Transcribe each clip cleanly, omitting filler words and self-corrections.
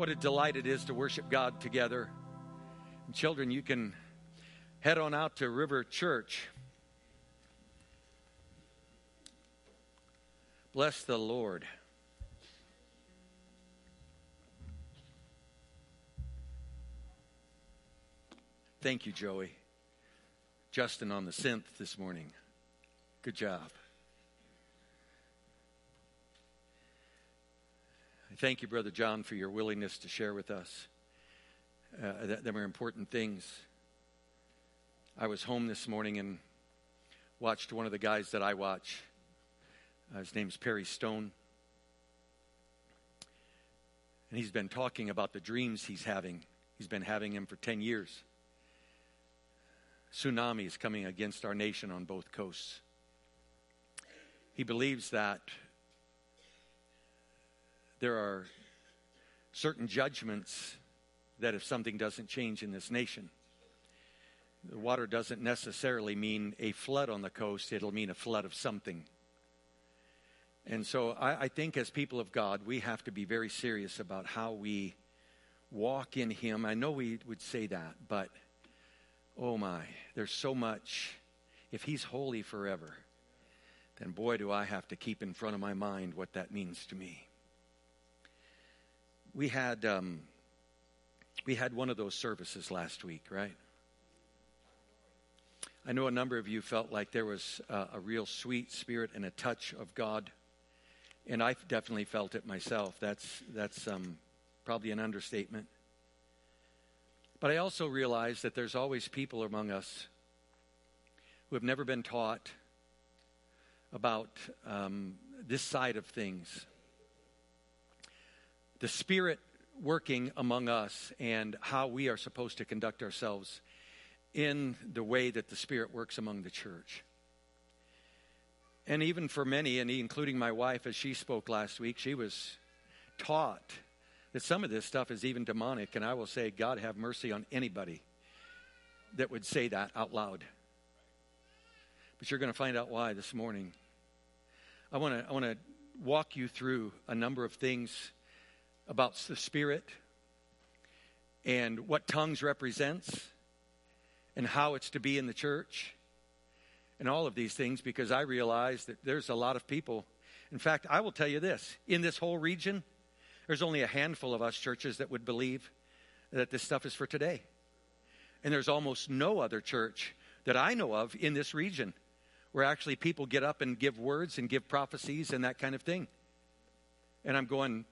What a delight it is to worship God together. And children, you can head on out to River Church. Bless the Lord. Thank you, Joey. Justin on the synth this morning. Good job. Thank you, Brother John, for your willingness to share with us. Them are important things. I was home this morning and watched one of the guys that I watch. His name's Perry Stone. And he's been talking about the dreams he's having. He's been having them for 10 years. Tsunami is coming against our nation on both coasts. He believes that there are certain judgments that if something doesn't change in this nation, the water doesn't necessarily mean a flood on the coast. It'll mean a flood of something. And so I think as people of God, we have to be very serious about how we walk in Him. I know we would say that, but oh my, there's so much. If He's holy forever, then boy, do I have to keep in front of my mind what that means to me. We had one of those services last week, right? I know a number of you felt like there was a real sweet spirit and a touch of God, and I definitely felt it myself. That's probably an understatement. But I also realize that there's always people among us who have never been taught about this side of things. The Spirit working among us and how we are supposed to conduct ourselves in the way that the Spirit works among the church. And even for many, and including my wife as she spoke last week, she was taught that some of this stuff is even demonic. And I will say, God have mercy on anybody that would say that out loud. But you're going to find out why this morning. I want to walk you through a number of things about the Spirit and what tongues represents and how it's to be in the church and all of these things, because I realize that there's a lot of people. In fact, I will tell you this, in this whole region, there's only a handful of us churches that would believe that this stuff is for today. And there's almost no other church that I know of in this region where actually people get up and give words and give prophecies and that kind of thing. And I'm going,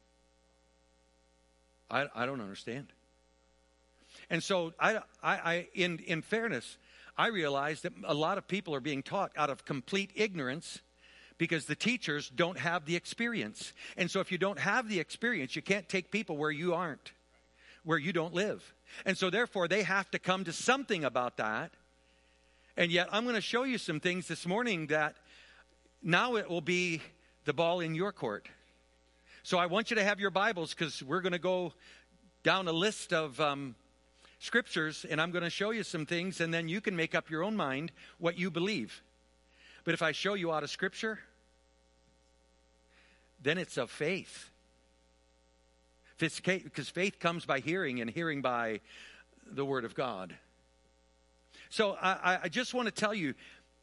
I don't understand. And so in fairness, I realize that a lot of people are being taught out of complete ignorance because the teachers don't have the experience. And so if you don't have the experience, you can't take people where you aren't, where you don't live. And so therefore, they have to come to something about that. And yet I'm going to show you some things this morning that now it will be the ball in your court. So I want you to have your Bibles, because we're going to go down a list of scriptures, and I'm going to show you some things, and then you can make up your own mind what you believe. But if I show you out of Scripture, then it's of faith. Because faith comes by hearing, and hearing by the Word of God. So I just want to tell you,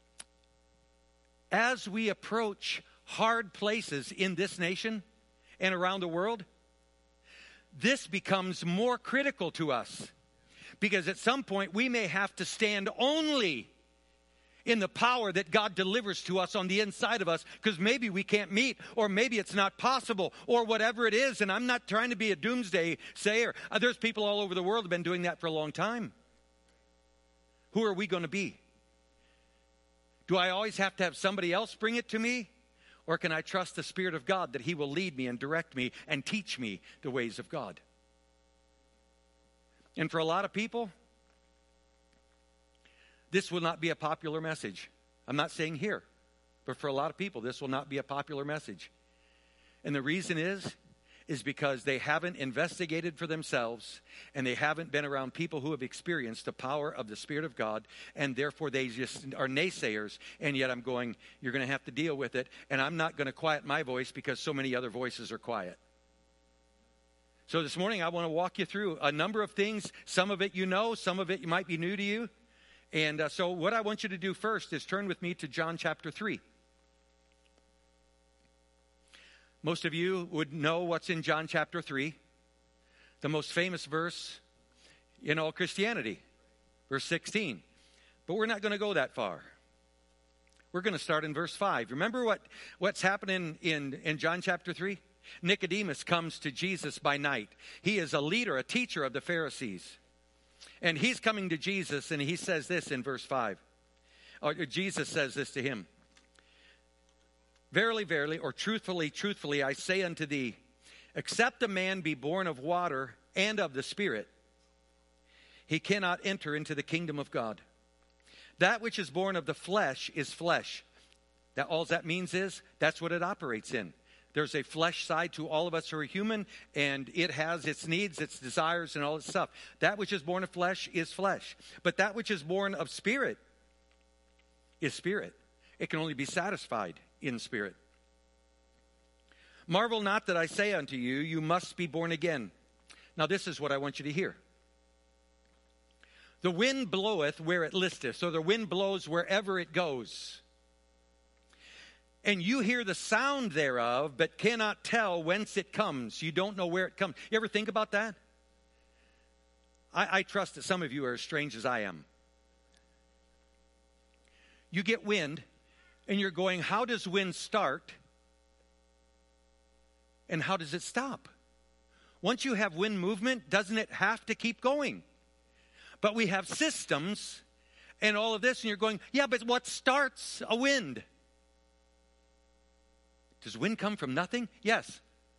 as we approach hard places in this nation and around the world, this becomes more critical to us. Because at some point we may have to stand only in the power that God delivers to us on the inside of us, because maybe we can't meet, or maybe it's not possible, or whatever it is. And I'm not trying to be a doomsday sayer. There's people all over the world who have been doing that for a long time. Who are we going to be? Do I always have to have somebody else bring it to me? Or can I trust the Spirit of God that He will lead me and direct me and teach me the ways of God? And for a lot of people, this will not be a popular message. I'm not saying here, but for a lot of people, this will not be a popular message. And the reason is because they haven't investigated for themselves, and they haven't been around people who have experienced the power of the Spirit of God, and therefore they just are naysayers. And yet I'm going, you're going to have to deal with it, and I'm not going to quiet my voice because so many other voices are quiet. So this morning I want to walk you through a number of things. Some of it you know, some of it might be new to you. And so what I want you to do first is turn with me to John chapter 3. Most of you would know what's in John chapter 3, the most famous verse in all Christianity, verse 16. But we're not going to go that far. We're going to start in verse 5. Remember what's happening in John chapter 3? Nicodemus comes to Jesus by night. He is a leader, a teacher of the Pharisees. And he's coming to Jesus, and he says this in verse 5. Jesus says this to him. Verily, verily, or truthfully, truthfully, I say unto thee, except a man be born of water and of the Spirit, he cannot enter into the kingdom of God. That which is born of the flesh is flesh. That all that means is that's what it operates in. There's a flesh side to all of us who are human, and it has its needs, its desires, and all its stuff. That which is born of flesh is flesh. But that which is born of spirit is spirit. It can only be satisfied in spirit. Marvel not that I say unto you, you must be born again. Now this is what I want you to hear. The wind bloweth where it listeth. So the wind blows wherever it goes. And you hear the sound thereof, but cannot tell whence it comes. You don't know where it comes. You ever think about that? I trust that some of you are as strange as I am. You get wind, and you're going, how does wind start? And how does it stop? Once you have wind movement, doesn't it have to keep going? But we have systems and all of this, and you're going, yeah, but what starts a wind? Does wind come from nothing? Yes.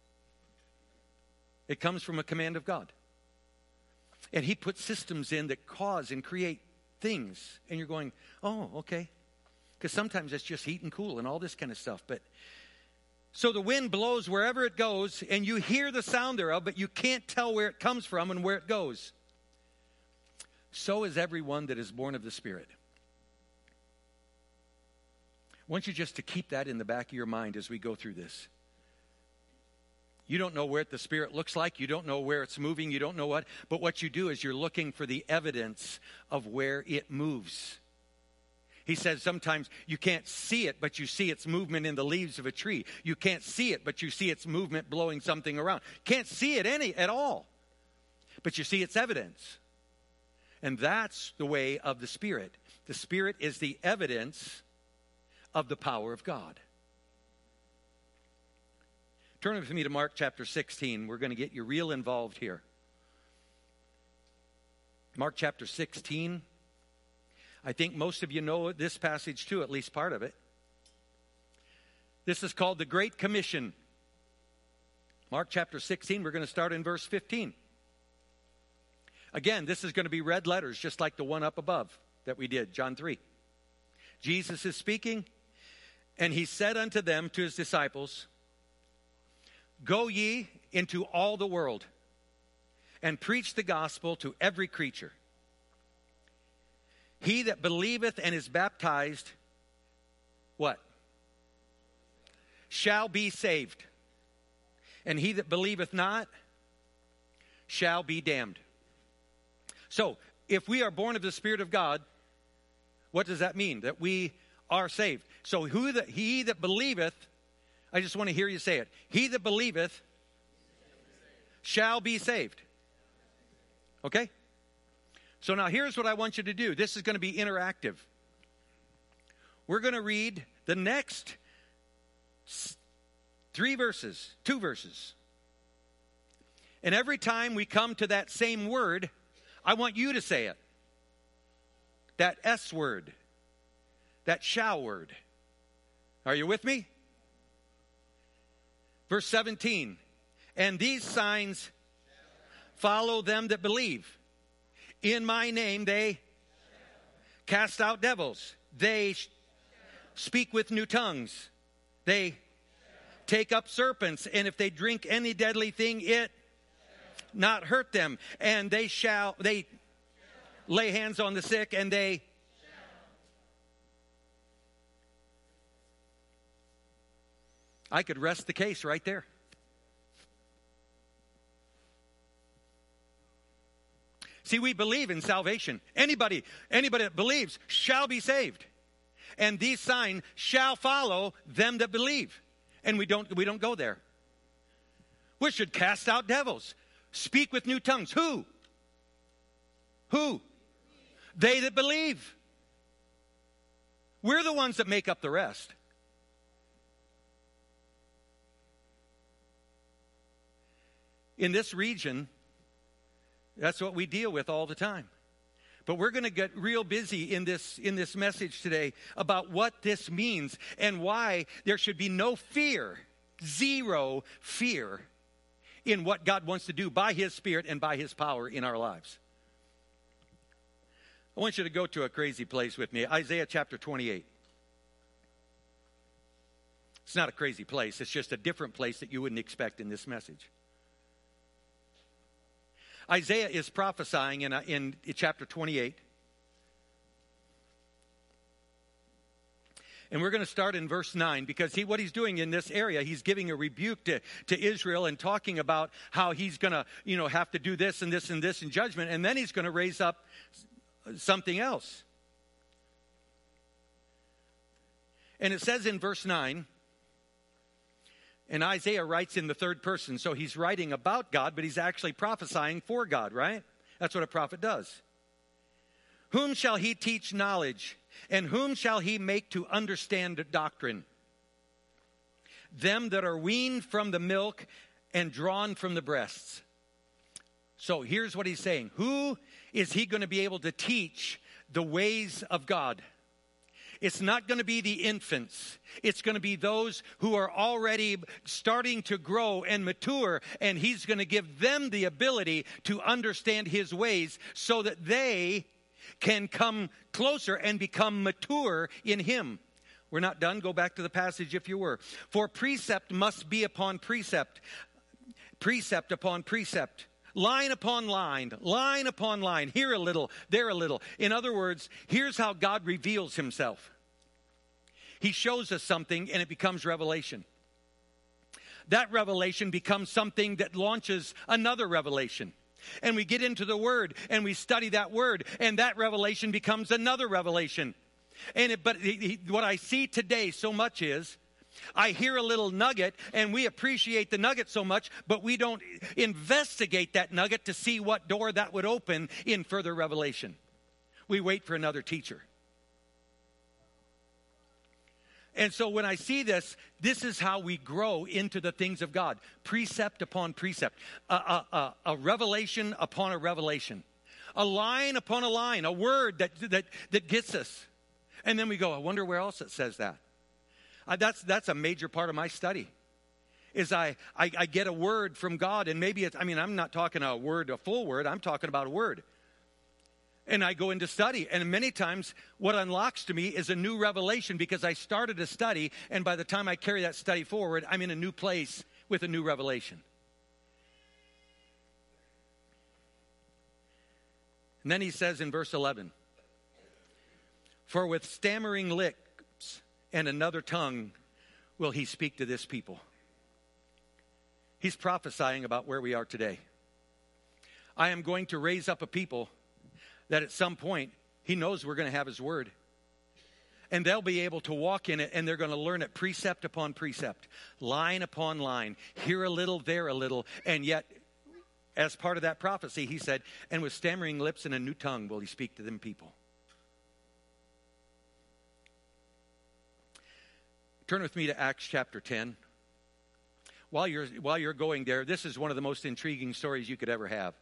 It comes from a command of God. And he puts systems in that cause and create things. And you're going, oh, okay. Because sometimes it's just heat and cool and all this kind of stuff. But so the wind blows wherever it goes, and you hear the sound thereof, but you can't tell where it comes from and where it goes. So is everyone that is born of the Spirit. I want you just to keep that in the back of your mind as we go through this. You don't know where the Spirit looks like. You don't know where it's moving. You don't know what. But what you do is you're looking for the evidence of where it moves. He says sometimes you can't see it, but you see its movement in the leaves of a tree. You can't see it, but you see its movement blowing something around. Can't see it at all, but you see its evidence. And that's the way of the Spirit. The Spirit is the evidence of the power of God. Turn with me to Mark chapter 16. We're going to get you real involved here. Mark chapter 16. I think most of you know this passage too, at least part of it. This is called the Great Commission. Mark chapter 16, we're going to start in verse 15. Again, this is going to be red letters, just like the one up above that we did, John 3. Jesus is speaking, and he said unto them, to his disciples, go ye into all the world, and preach the gospel to every creature. He that believeth and is baptized, what? Shall be saved. And he that believeth not, shall be damned. So, if we are born of the Spirit of God, what does that mean? That we are saved. So, he that believeth, I just want to hear you say it. He that believeth shall be saved. Okay? So now here's what I want you to do. This is going to be interactive. We're going to read the next two verses. And every time we come to that same word, I want you to say it. That S word. That shall word. Are you with me? Verse 17. And these signs follow them that believe. In my name they cast out devils. They speak with new tongues. They take up serpents. And if they drink any deadly thing, it not hurt them. And they lay hands on the sick, and they I could rest the case right there. See, we believe in salvation. Anybody that believes shall be saved. And these signs shall follow them that believe. And we don't go there. We should cast out devils. Speak with new tongues. Who? They that believe. We're the ones that make up the rest. In this region, that's what we deal with all the time. But we're going to get real busy in this message today about what this means and why there should be no fear, zero fear in what God wants to do by His Spirit and by His power in our lives. I want you to go to a crazy place with me, Isaiah chapter 28. It's not a crazy place. It's just a different place that you wouldn't expect in this message. Isaiah is prophesying in chapter 28. And we're going to start in verse 9 because what he's doing in this area, he's giving a rebuke to Israel and talking about how he's going to, have to do this and this and this in judgment. And then he's going to raise up something else. And it says in verse 9, and Isaiah writes in the third person, so he's writing about God, but he's actually prophesying for God, right? That's what a prophet does. Whom shall he teach knowledge, and whom shall he make to understand doctrine? Them that are weaned from the milk and drawn from the breasts. So here's what he's saying. Who is he going to be able to teach the ways of God? It's not going to be the infants. It's going to be those who are already starting to grow and mature, and he's going to give them the ability to understand his ways so that they can come closer and become mature in him. We're not done. Go back to the passage if you were. For precept must be upon precept, precept upon precept. Line upon line, line upon line, here a little, there a little. In other words, here's how God reveals himself. He shows us something and it becomes revelation. That revelation becomes something that launches another revelation. And we get into the Word and we study that Word, and that revelation becomes another revelation. But what I see today so much is, I hear a little nugget and we appreciate the nugget so much, but we don't investigate that nugget to see what door that would open in further revelation. We wait for another teacher. And so when I see this is how we grow into the things of God. Precept upon precept. A revelation upon a revelation. A line upon a line. A word that gets us. And then we go, I wonder where else it says that. That's a major part of my study. Is I get a word from God, and maybe I'm not talking a full word. I'm talking about a word. And I go into study, and many times what unlocks to me is a new revelation because I started a study, and by the time I carry that study forward, I'm in a new place with a new revelation. And then he says in verse 11, for with stammering lips and another tongue will he speak to this people. He's prophesying about where we are today. I am going to raise up a people that at some point, he knows we're going to have his word. And they'll be able to walk in it, and they're going to learn it precept upon precept, line upon line, here a little, there a little. And yet, as part of that prophecy, he said, and with stammering lips and a new tongue will he speak to them people. Turn with me to Acts chapter 10. While you're going there, this is one of the most intriguing stories you could ever have.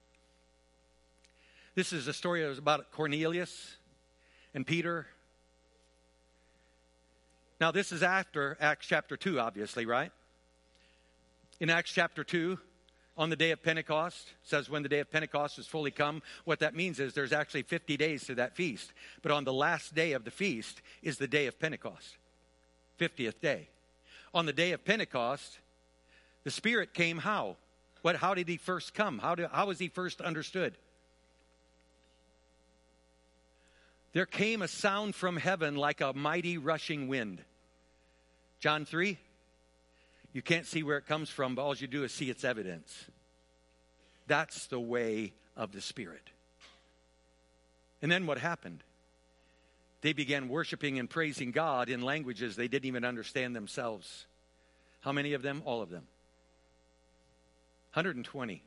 This is a story that was about Cornelius and Peter. Now, this is after Acts chapter 2, obviously, right? In Acts chapter 2, on the day of Pentecost, it says when the day of Pentecost is fully come, what that means is there's actually 50 days to that feast. But on the last day of the feast is the day of Pentecost, 50th day. On the day of Pentecost, the Spirit came how? How did he first come? How was he first understood? There came a sound from heaven like a mighty rushing wind. John 3, you can't see where it comes from, but all you do is see its evidence. That's the way of the Spirit. And then what happened? They began worshiping and praising God in languages they didn't even understand themselves. How many of them? All of them. 120.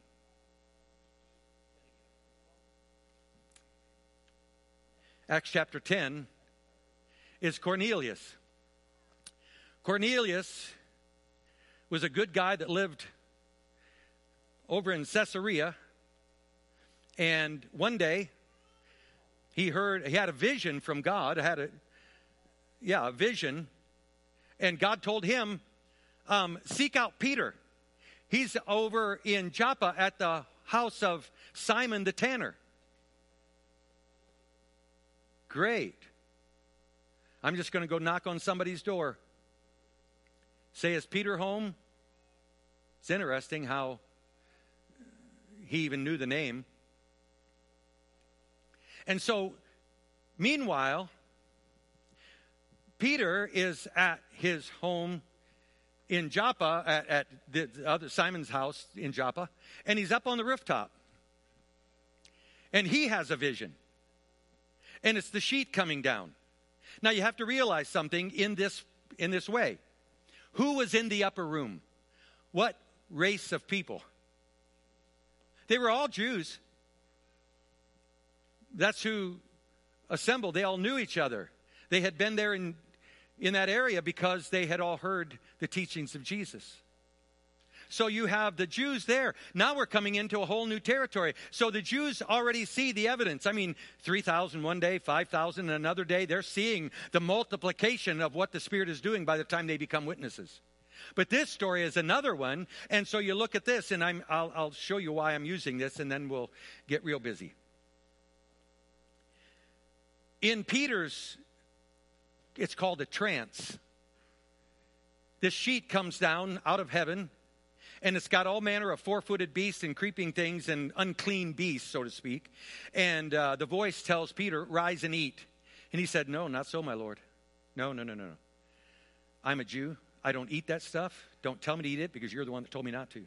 Acts chapter 10 is Cornelius. Cornelius was a good guy that lived over in Caesarea. And one day, he had a vision from God, a vision. And God told him, seek out Peter. He's over in Joppa at the house of Simon the tanner. Great. I'm just going to go knock on somebody's door. Say, is Peter home? It's interesting how he even knew the name. And so, meanwhile, Peter is at his home in Joppa, at the other Simon's house in Joppa, and he's up on the rooftop. And he has a vision. And it's the sheet coming down. Now you have to realize something in this way. Who was in the upper room? What race of people? They were all Jews. That's who assembled. They all knew each other. They had been there in that area because they had all heard the teachings of Jesus. So you have the Jews there. Now we're coming into a whole new territory. So the Jews already see the evidence. 3,000 one day, 5,000 another day. They're seeing the multiplication of what the Spirit is doing by the time they become witnesses. But this story is another one. And so you look at this, and I'll show you why I'm using this, and then we'll get real busy. In Peter's, it's called a trance. This sheet comes down out of heaven, and it's got all manner of four-footed beasts and creeping things and unclean beasts, so to speak. And the voice tells Peter, rise and eat. And he said, no, not so, my Lord. No. I'm a Jew. I don't eat that stuff. Don't tell me to eat it because you're the one that told me not to.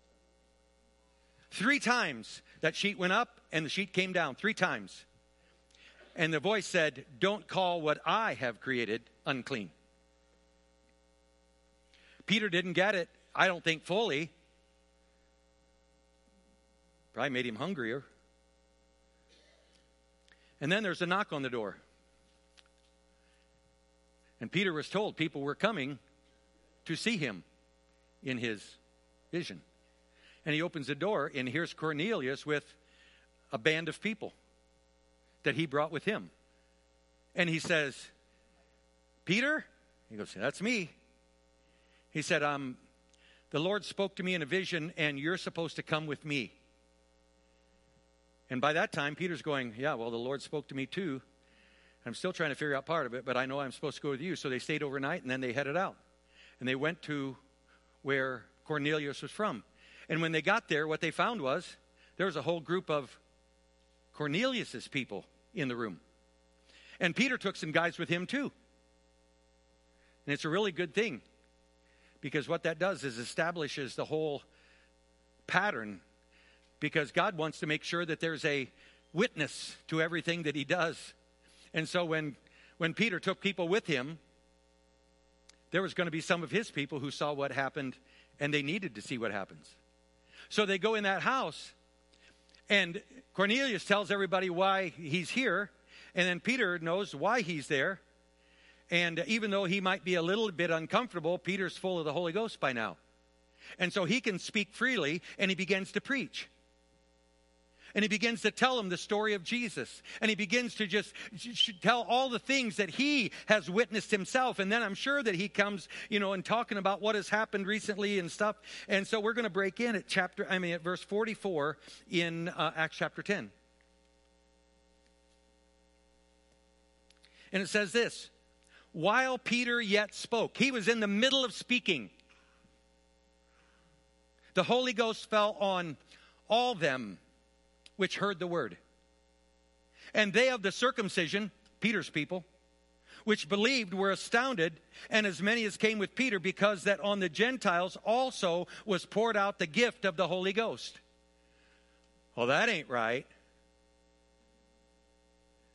3 times that sheet went up and the sheet came down. 3 times. And the voice said, don't call what I have created unclean. Peter didn't get it. I don't think fully. Probably made him hungrier. And then there's a knock on the door. And Peter was told people were coming to see him in his vision. And he opens the door, and here's Cornelius with a band of people that he brought with him. And he says, Peter? He goes, that's me. He said, the Lord spoke to me in a vision, and you're supposed to come with me. And by that time, Peter's going, yeah, well, the Lord spoke to me too. I'm still trying to figure out part of it, but I know I'm supposed to go with you. So they stayed overnight, and then they headed out. And they went to where Cornelius was from. And when they got there, what they found was there was a whole group of Cornelius's people in the room. And Peter took some guys with him too. And it's a really good thing. Because what that does is establishes the whole pattern. Because God wants to make sure that there's a witness to everything that he does. And so when Peter took people with him, there was going to be some of his people who saw what happened, and they needed to see what happens. So they go in that house, and Cornelius tells everybody why he's here, and then Peter knows why he's there. And even though he might be a little bit uncomfortable, Peter's full of the Holy Ghost by now. And so he can speak freely, and he begins to preach. And he begins to tell them the story of Jesus. And he begins to just tell all the things that he has witnessed himself. And then I'm sure that he comes, and talking about what has happened recently and stuff. And so we're going to break in at verse 44 in Acts chapter 10. And it says this. While Peter yet spoke, he was in the middle of speaking. The Holy Ghost fell on all them which heard the word. And they of the circumcision, Peter's people, which believed were astounded, and as many as came with Peter, because that on the Gentiles also was poured out the gift of the Holy Ghost. Well, that ain't right.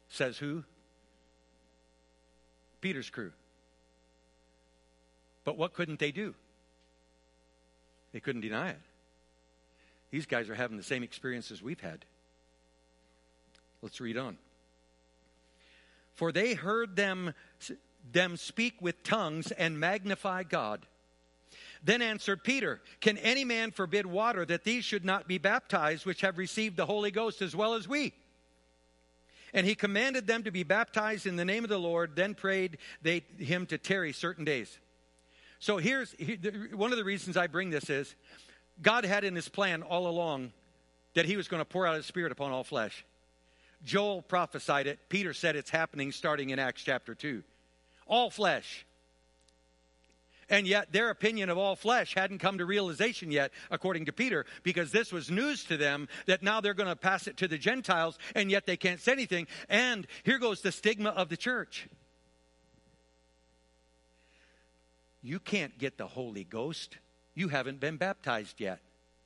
Says who? Peter's crew. But what couldn't they do? They couldn't deny it. These guys are having the same experiences we've had. Let's read on. For they heard them speak with tongues and magnify God. Then answered Peter, can any man forbid water that these should not be baptized, which have received the Holy Ghost as well as we? And he commanded them to be baptized in the name of the Lord. Then prayed they him to tarry certain days. So here's one of the reasons I bring this is God had in his plan all along that he was going to pour out his Spirit upon all flesh. Joel prophesied it. Peter said it's happening starting in Acts chapter 2. All flesh. And yet their opinion of all flesh hadn't come to realization yet, according to Peter, because this was news to them that now they're going to pass it to the Gentiles, and yet they can't say anything. And here goes the stigma of the church. You can't get the Holy Ghost. You haven't been baptized yet.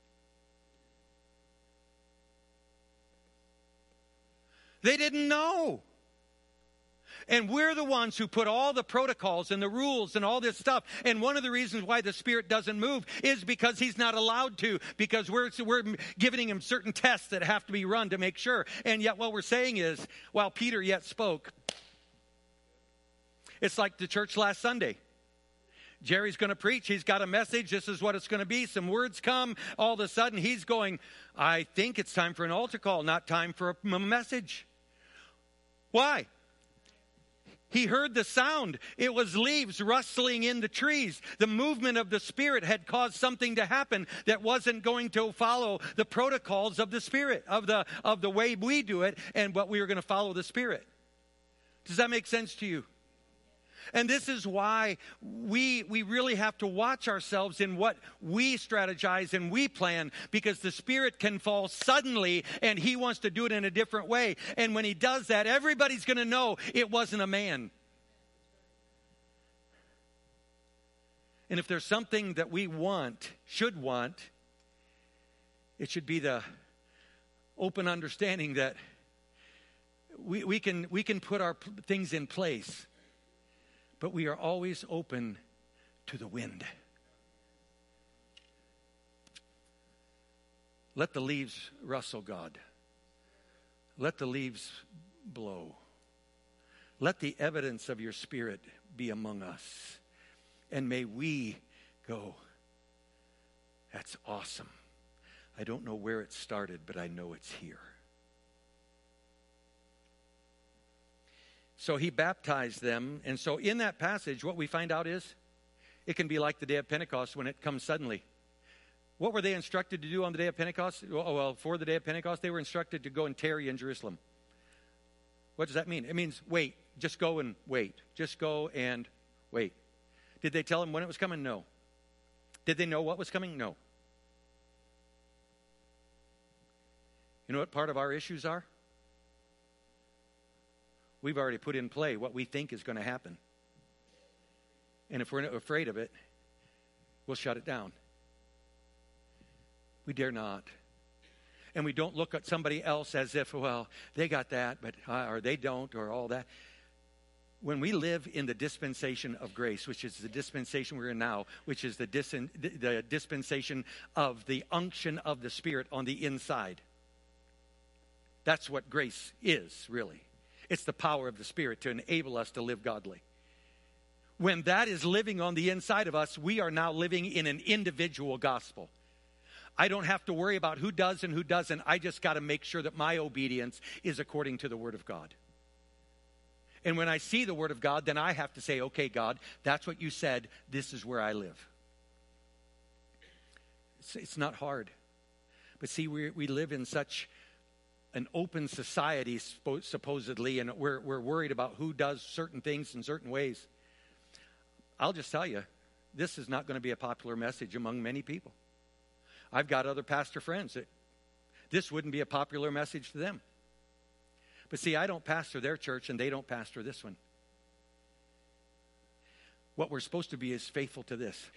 They didn't know. And we're the ones who put all the protocols and the rules and all this stuff. And one of the reasons why the Spirit doesn't move is because he's not allowed to. Because we're giving him certain tests that have to be run to make sure. And yet what we're saying is, while Peter yet spoke, it's like the church last Sunday. Jerry's going to preach. He's got a message. This is what it's going to be. Some words come. All of a sudden he's going, I think it's time for an altar call, not time for a message. Why? He heard the sound. It was leaves rustling in the trees. The movement of the Spirit had caused something to happen that wasn't going to follow the protocols of the Spirit, of the way we do it, and what we were going to follow the Spirit. Does that make sense to you? And this is why we really have to watch ourselves in what we strategize and we plan, because the Spirit can fall suddenly and he wants to do it in a different way. And when he does that, everybody's going to know it wasn't a man. And if there's something that we should want, it should be the open understanding that we can put our things in place. But we are always open to the wind. Let the leaves rustle, God. Let the leaves blow. Let the evidence of your Spirit be among us. And may we go, that's awesome. I don't know where it started, but I know it's here. So he baptized them. And so in that passage, what we find out is it can be like the day of Pentecost when it comes suddenly. What were they instructed to do on the day of Pentecost? Well, for the day of Pentecost, they were instructed to go and tarry in Jerusalem. What does that mean? It means wait. Just go and wait. Just go and wait. Did they tell them when it was coming? No. Did they know what was coming? No. You know what part of our issues are? We've already put in play what we think is going to happen. And if we're not afraid of it, we'll shut it down. We dare not. And we don't look at somebody else as if, well, they got that, but or they don't, or all that. When we live in the dispensation of grace, which is the dispensation we're in now, which is the dispensation of the unction of the Spirit on the inside. That's what grace is, really. It's the power of the Spirit to enable us to live godly. When that is living on the inside of us, we are now living in an individual gospel. I don't have to worry about who does and who doesn't. I just got to make sure that my obedience is according to the Word of God. And when I see the Word of God, then I have to say, okay, God, that's what you said. This is where I live. It's not hard. But see, we live in such an open society, supposedly, and we're worried about who does certain things in certain ways. I'll just tell you, this is not going to be a popular message among many people. I've got other pastor friends that this wouldn't be a popular message to them. But see, I don't pastor their church, and they don't pastor this one. What we're supposed to be is faithful to this.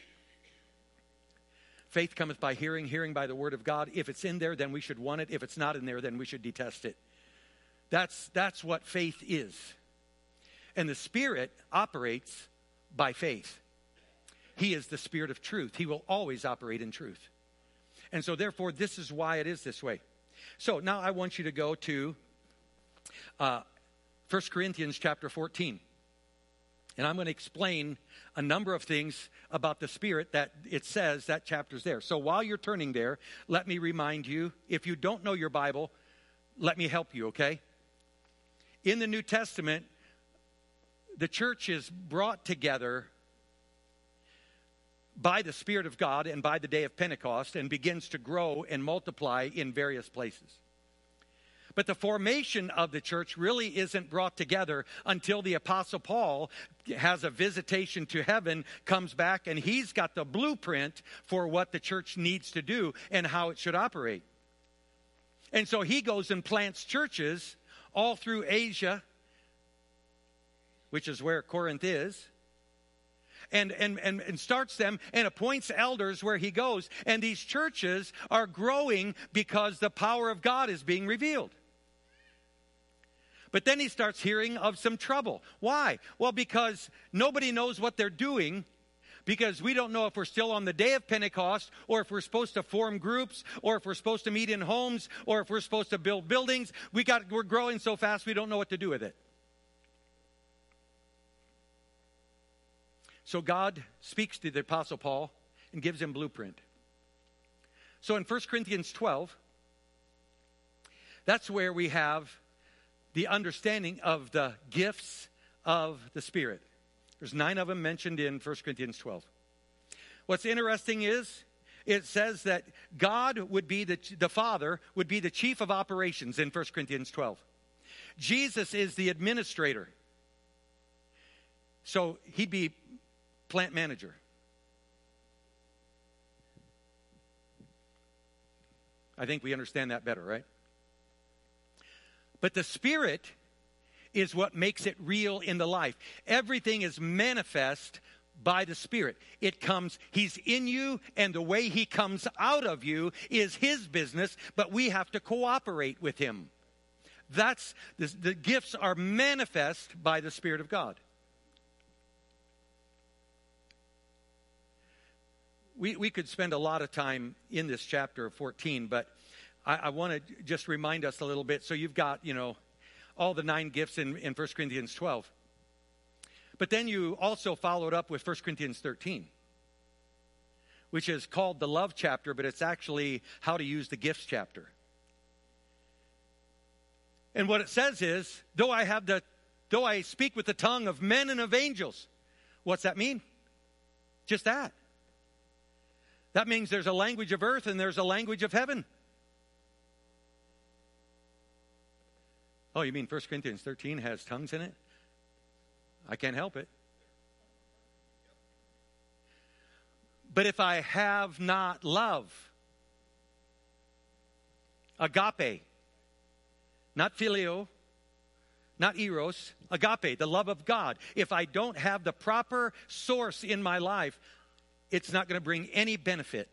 Faith cometh by hearing, hearing by the word of God. If it's in there, then we should want it. If it's not in there, then we should detest it. That's what faith is. And the Spirit operates by faith. He is the Spirit of truth. He will always operate in truth. And so therefore, this is why it is this way. So now I want you to go to 1 Corinthians chapter 14. And I'm going to explain a number of things about the Spirit that it says that chapter's there. So while you're turning there, let me remind you, if you don't know your Bible, let me help you, okay? In the New Testament, the church is brought together by the Spirit of God and by the day of Pentecost and begins to grow and multiply in various places. But the formation of the church really isn't brought together until the Apostle Paul has a visitation to heaven, comes back, and he's got the blueprint for what the church needs to do and how it should operate. And so he goes and plants churches all through Asia, which is where Corinth is, and starts them and appoints elders where he goes. And these churches are growing because the power of God is being revealed. But then he starts hearing of some trouble. Why? Well, because nobody knows what they're doing, because we don't know if we're still on the day of Pentecost, or if we're supposed to form groups, or if we're supposed to meet in homes, or if we're supposed to build buildings. We're growing so fast we don't know what to do with it. So God speaks to the Apostle Paul and gives him blueprint. So in 1 Corinthians 12, that's where we have the understanding of the gifts of the Spirit. There's 9 of them mentioned in 1 Corinthians 12. What's interesting is it says that God would be the Father would be the chief of operations in 1 Corinthians 12. Jesus is the administrator. So he'd be plant manager. I think we understand that better, right? But the Spirit is what makes it real in the life. Everything is manifest by the Spirit. It comes, He's in you, and the way He comes out of you is His business, but we have to cooperate with Him. The gifts are manifest by the Spirit of God. We could spend a lot of time in this chapter of 14, but I want to just remind us a little bit. So you've got, all the 9 gifts in 1 Corinthians 12. But then you also followed up with 1 Corinthians 13, which is called the love chapter, but it's actually how to use the gifts chapter. And what it says is, though I speak with the tongue of men and of angels. What's that mean? Just that. That means there's a language of earth and there's a language of heaven. Oh, you mean 1 Corinthians 13 has tongues in it? I can't help it. But if I have not love, agape, not phileo, not eros, agape, the love of God. If I don't have the proper source in my life, it's not going to bring any benefit.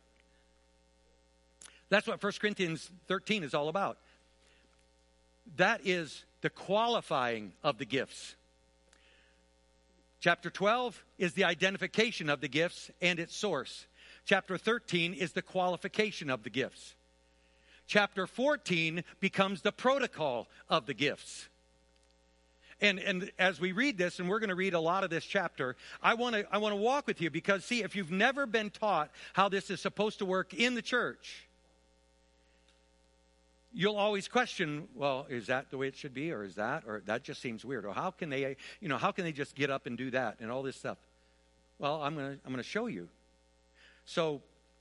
That's what 1 Corinthians 13 is all about. That is the qualifying of the gifts. Chapter 12 is the identification of the gifts and its source. Chapter 13 is the qualification of the gifts. Chapter 14 becomes the protocol of the gifts. And as we read this, and we're going to read a lot of this chapter, I want to walk with you because, see, if you've never been taught how this is supposed to work in the church, you'll always question, well, is that the way it should be, or that just seems weird, or how can they just get up and do that and all this stuff? Well, I'm going to show you. So,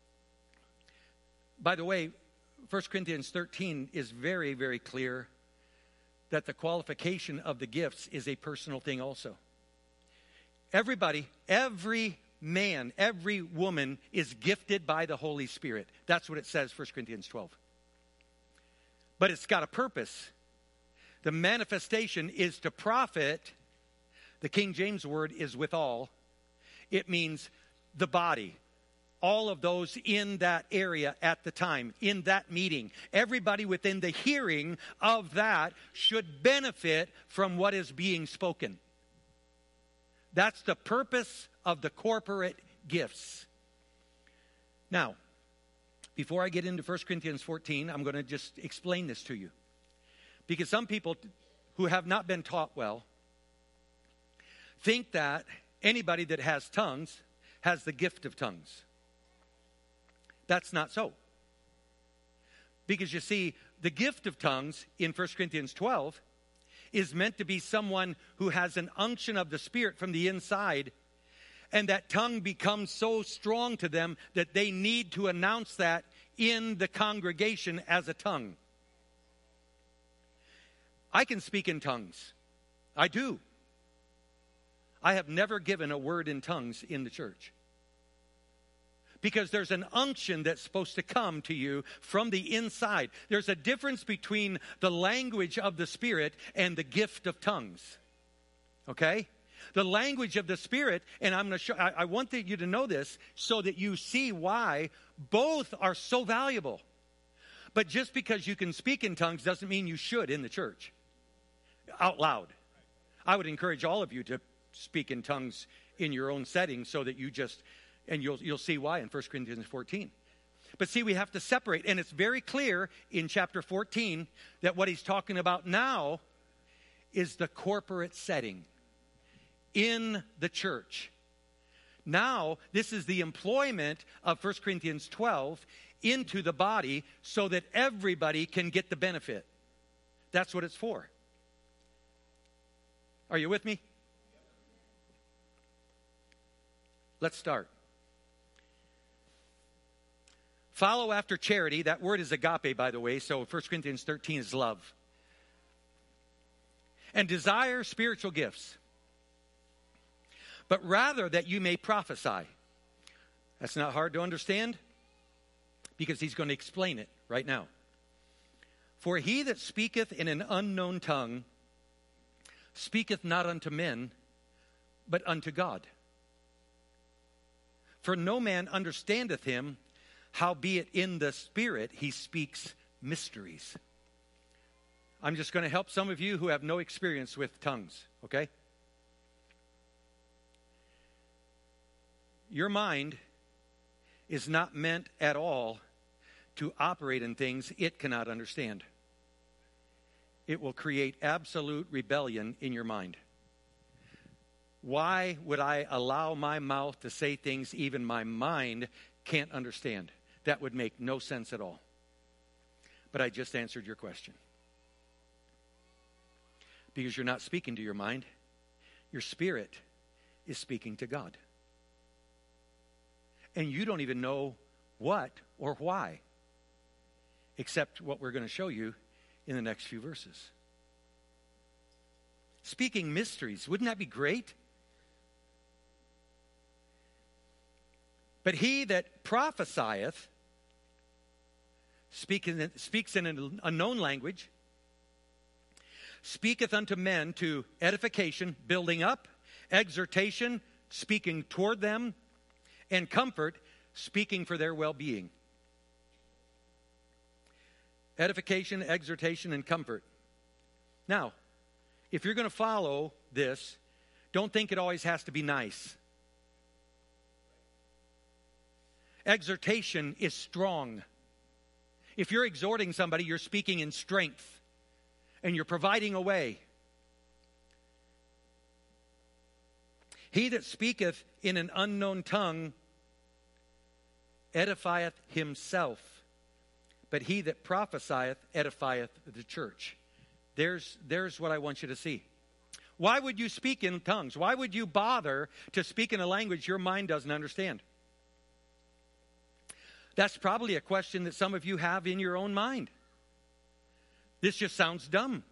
by the way, 1 Corinthians 13 is very, very clear that the qualification of the gifts is a personal thing also. Everybody, every man, every woman is gifted by the Holy Spirit. That's what it says, 1 Corinthians 12. But it's got a purpose. The manifestation is to profit. The King James word is withal. It means the body, all of those in that area at the time, in that meeting. Everybody within the hearing of that should benefit from what is being spoken. That's the purpose of the corporate gifts. Now, before I get into 1 Corinthians 14, I'm going to just explain this to you. Because some people who have not been taught well think that anybody that has tongues has the gift of tongues. That's not so. Because you see, the gift of tongues in 1 Corinthians 12 is meant to be someone who has an unction of the Spirit from the inside, and that tongue becomes so strong to them that they need to announce that in the congregation as a tongue. I can speak in tongues. I do. I have never given a word in tongues in the church. Because there's an unction that's supposed to come to you from the inside. There's a difference between the language of the Spirit and the gift of tongues. Okay? The language of the Spirit, and I'm going to show, I want you to know this so that you see why both are so valuable. But just because you can speak in tongues doesn't mean you should in the church. Out loud. I would encourage all of you to speak in tongues in your own setting so that you just... And you'll see why in 1 Corinthians 14. But see, we have to separate. And it's very clear in chapter 14 that what he's talking about now is the corporate setting in the church. Now, this is the employment of 1 Corinthians 12 into the body so that everybody can get the benefit. That's what it's for. Are you with me? Let's start. Follow after charity. That word is agape, by the way. So 1 Corinthians 13 is love. And desire spiritual gifts. But rather that you may prophesy. That's not hard to understand. Because he's going to explain it right now. For he that speaketh in an unknown tongue speaketh not unto men, but unto God. For no man understandeth him, howbeit in the Spirit he speaks mysteries. I'm just going to help some of you who have no experience with tongues, okay? Your mind is not meant at all to operate in things it cannot understand. It will create absolute rebellion in your mind. Why would I allow my mouth to say things even my mind can't understand? That would make no sense at all. But I just answered your question. Because you're not speaking to your mind. Your spirit is speaking to God. And you don't even know what or why. Except what we're going to show you in the next few verses. Speaking mysteries. Wouldn't that be great? But he that prophesieth speaks in an unknown language, speaketh unto men to edification, building up, exhortation, speaking toward them, and comfort, speaking for their well-being. Edification, exhortation, and comfort. Now, if you're going to follow this, don't think it always has to be nice. Exhortation is strong. If you're exhorting somebody, you're speaking in strength. And you're providing a way. He that speaketh in an unknown tongue edifieth himself. But he that prophesieth edifieth the church. There's what I want you to see. Why would you speak in tongues? Why would you bother to speak in a language your mind doesn't understand? That's probably a question that some of you have in your own mind. This just sounds dumb.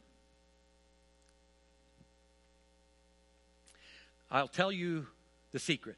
I'll tell you the secret.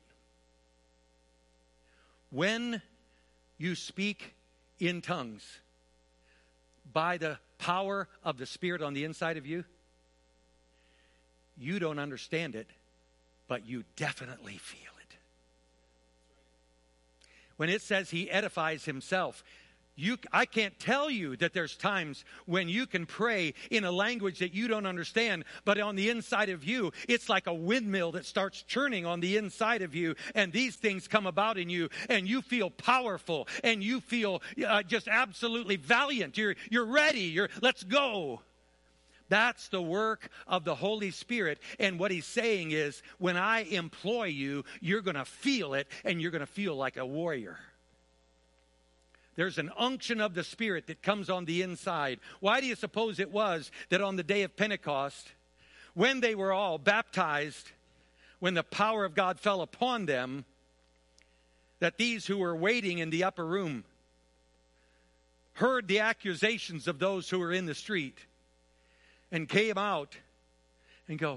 When you speak in tongues by the power of the Spirit on the inside of you, you don't understand it, but you definitely feel it. when it says he edifies himself, I can't tell you that there's times when you can pray in a language that you don't understand, but on the inside of you, it's like a windmill that starts churning on the inside of you, and these things come about in you, and you feel powerful, and you feel just absolutely valiant. You're ready. Let's go. That's the work of the Holy Spirit. And what he's saying is, when I employ you, you're going to feel it, and you're going to feel like a warrior. There's an unction of the Spirit that comes on the inside. Why do you suppose it was that on the day of Pentecost, when they were all baptized, when the power of God fell upon them, that these who were waiting in the upper room heard the accusations of those who were in the street and came out and go,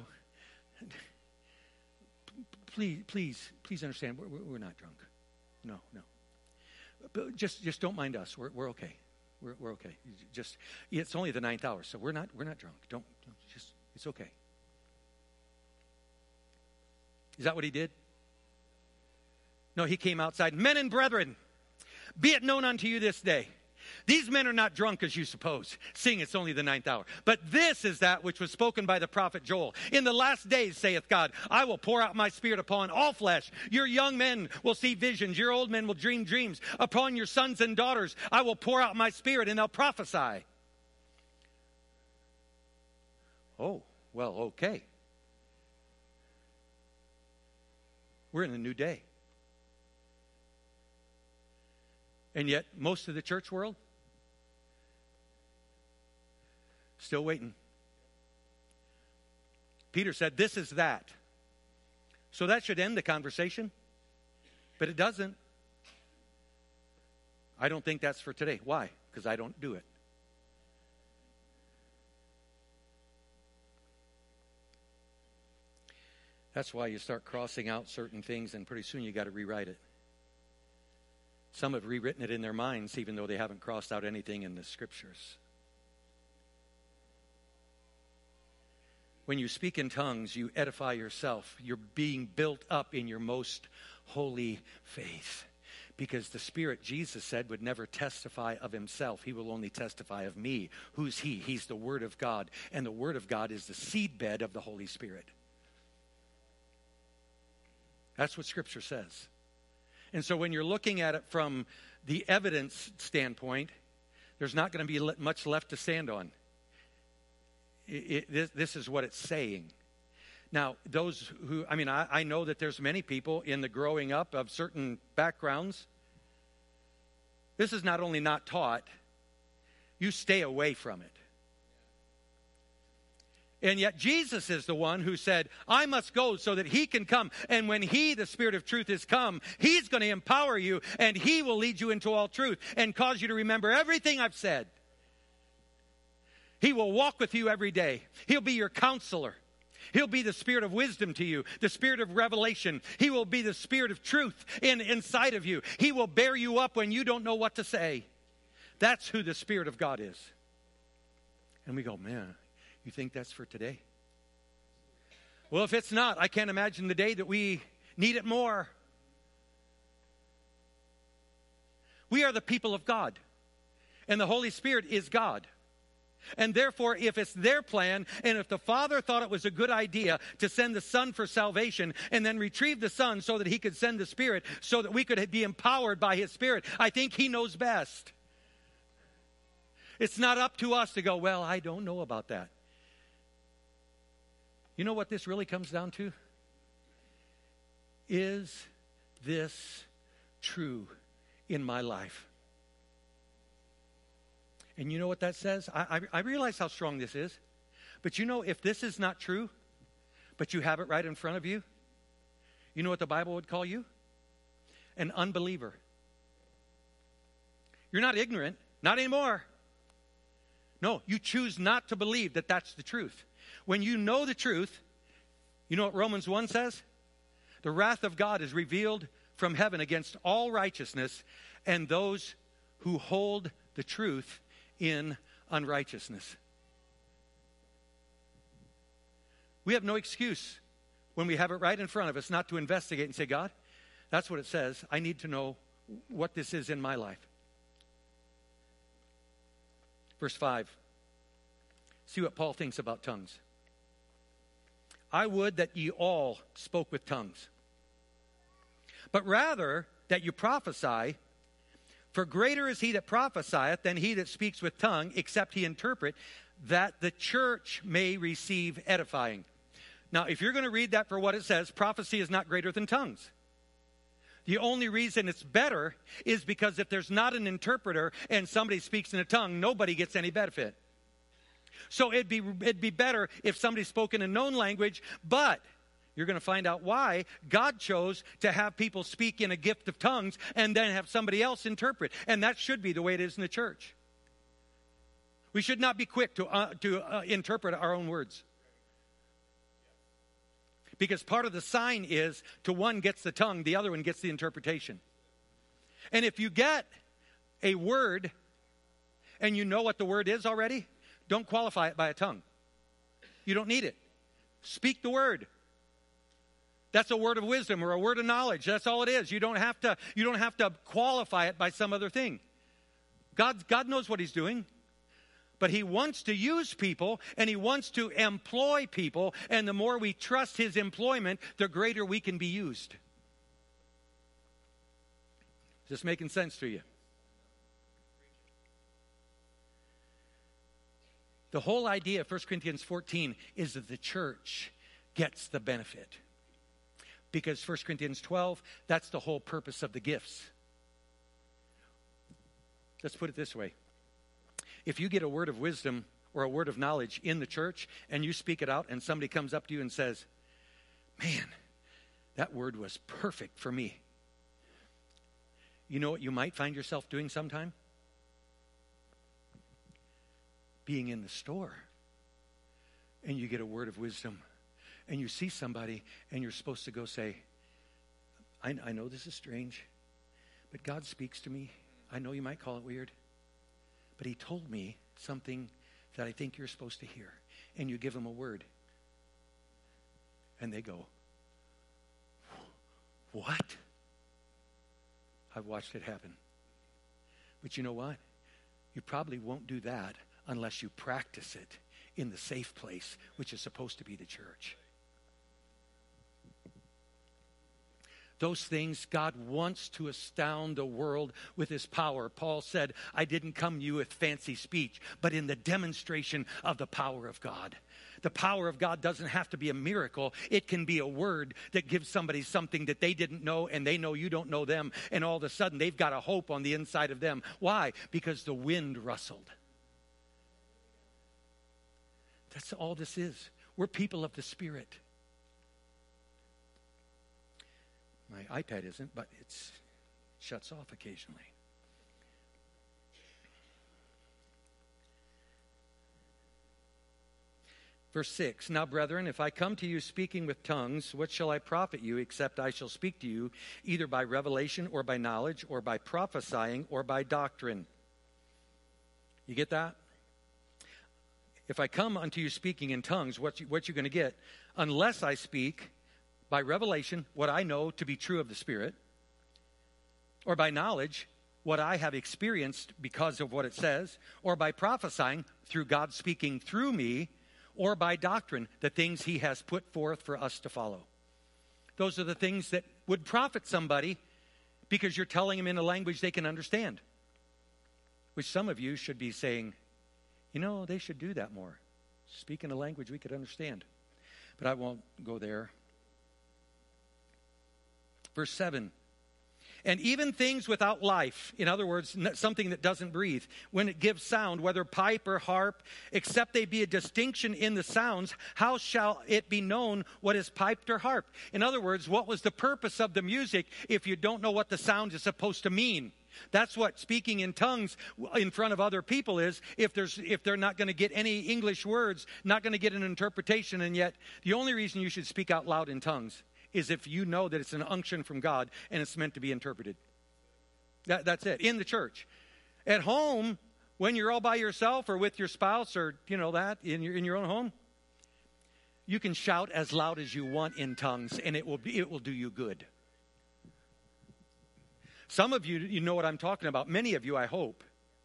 please understand, we're not drunk. No. But just don't mind us. We're okay. We're okay. It's only the 9th hour, so we're not drunk. Don't it's okay. Is that what he did? No, he came outside. Men and brethren, be it known unto you this day. These men are not drunk as you suppose, seeing it's only the 9th hour. But this is that which was spoken by the prophet Joel. In the last days, saith God, I will pour out my Spirit upon all flesh. Your young men will see visions. Your old men will dream dreams. Upon your sons and daughters, I will pour out my Spirit, and they'll prophesy. Oh, well, okay. We're in a new day. And yet, most of the church world, still waiting. Peter said, this is that. So that should end the conversation. But it doesn't. I don't think that's for today. Why? Because I don't do it. That's why you start crossing out certain things, and pretty soon you got to rewrite it. Some have rewritten it in their minds, even though they haven't crossed out anything in the scriptures. When you speak in tongues, you edify yourself. You're being built up in your most holy faith. Because the Spirit, Jesus said, would never testify of himself. He will only testify of me. Who's he? He's the Word of God. And the Word of God is the seedbed of the Holy Spirit. That's what Scripture says. And so when you're looking at it from the evidence standpoint, there's not going to be much left to stand on. This is what it's saying. Now, those who, I know that there's many people in the growing up of certain backgrounds. This is not only not taught, you stay away from it. And yet Jesus is the one who said, I must go so that he can come. And when he, the Spirit of truth, is come, he's going to empower you, and he will lead you into all truth and cause you to remember everything I've said. He will walk with you every day. He'll be your counselor. He'll be the Spirit of wisdom to you, the Spirit of revelation. He will be the Spirit of truth inside of you. He will bear you up when you don't know what to say. That's who the Spirit of God is. And we go, man, you think that's for today? Well, if it's not, I can't imagine the day that we need it more. We are the people of God, and the Holy Spirit is God. And therefore, if it's their plan, and if the Father thought it was a good idea to send the Son for salvation and then retrieve the Son so that he could send the Spirit so that we could be empowered by his Spirit, I think he knows best. It's not up to us to go, well, I don't know about that. You know what this really comes down to? Is this true in my life? And you know what that says? I realize how strong this is. But you know, if this is not true, but you have it right in front of you, you know what the Bible would call you? An unbeliever. You're not ignorant. Not anymore. No, you choose not to believe that that's the truth. When you know the truth, you know what Romans 1 says? The wrath of God is revealed from heaven against all righteousness and those who hold the truth in unrighteousness. We have no excuse when we have it right in front of us not to investigate and say, God, that's what it says. I need to know what this is in my life. Verse 5. See what Paul thinks about tongues. I would that ye all spoke with tongues, but rather that you prophesy. For greater is he that prophesieth than he that speaks with tongue, except he interpret, that the church may receive edifying. Now, if you're going to read that for what it says, prophecy is not greater than tongues. The only reason it's better is because if there's not an interpreter and somebody speaks in a tongue, nobody gets any benefit. So it'd be better if somebody spoke in a known language, but you're going to find out why God chose to have people speak in a gift of tongues and then have somebody else interpret. And that should be the way it is in the church. We should not be quick to interpret our own words. Because part of the sign is to one gets the tongue, the other one gets the interpretation. And if you get a word and you know what the word is already, don't qualify it by a tongue. You don't need it. Speak the word. That's a word of wisdom or a word of knowledge. That's all it is. You don't have to qualify it by some other thing. God knows what he's doing. But he wants to use people, and he wants to employ people, and the more we trust his employment, the greater we can be used. Is this making sense to you? The whole idea of 1 Corinthians 14 is that the church gets the benefit. Because 1 Corinthians 12, that's the whole purpose of the gifts. Let's put it this way. If you get a word of wisdom or a word of knowledge in the church and you speak it out and somebody comes up to you and says, man, that word was perfect for me. You know what you might find yourself doing sometime? Being in the store and you get a word of wisdom and you see somebody and you're supposed to go say, I know this is strange, but God speaks to me. I know you might call it weird. But he told me something that I think you're supposed to hear. And you give them a word. And they go, what? I've watched it happen. But you know what? You probably won't do that unless you practice it in the safe place, which is supposed to be the church. Those things, God wants to astound the world with his power. Paul said, I didn't come to you with fancy speech, but in the demonstration of the power of God. The power of God doesn't have to be a miracle. It can be a word that gives somebody something that they didn't know, and they know you don't know them, and all of a sudden they've got a hope on the inside of them. Why? Because the wind rustled. That's all this is. We're people of the Spirit. My iPad isn't, but it shuts off occasionally. Verse 6, now, brethren, if I come to you speaking with tongues, what shall I profit you, except I shall speak to you either by revelation or by knowledge or by prophesying or by doctrine? You get that? If I come unto you speaking in tongues, what you're going to get? Unless I speak by revelation, what I know to be true of the Spirit, or by knowledge, what I have experienced because of what it says, or by prophesying through God speaking through me, or by doctrine, the things he has put forth for us to follow. Those are the things that would profit somebody because you're telling them in a language they can understand. Which some of you should be saying, you know, they should do that more. Speak in a language we could understand. But I won't go there. Verse 7, and even things without life, in other words, something that doesn't breathe, when it gives sound, whether pipe or harp, except they be a distinction in the sounds, how shall it be known what is piped or harped? In other words, what was the purpose of the music if you don't know what the sound is supposed to mean? That's what speaking in tongues in front of other people is. If they're not going to get any English words, not going to get an interpretation, and yet the only reason you should speak out loud in tongues is if you know that it's an unction from God and it's meant to be interpreted. That's it. In the church. At home, when you're all by yourself or with your spouse or, that, in your own home, you can shout as loud as you want in tongues and it will do you good. Some of you, you know what I'm talking about. Many of you, I hope.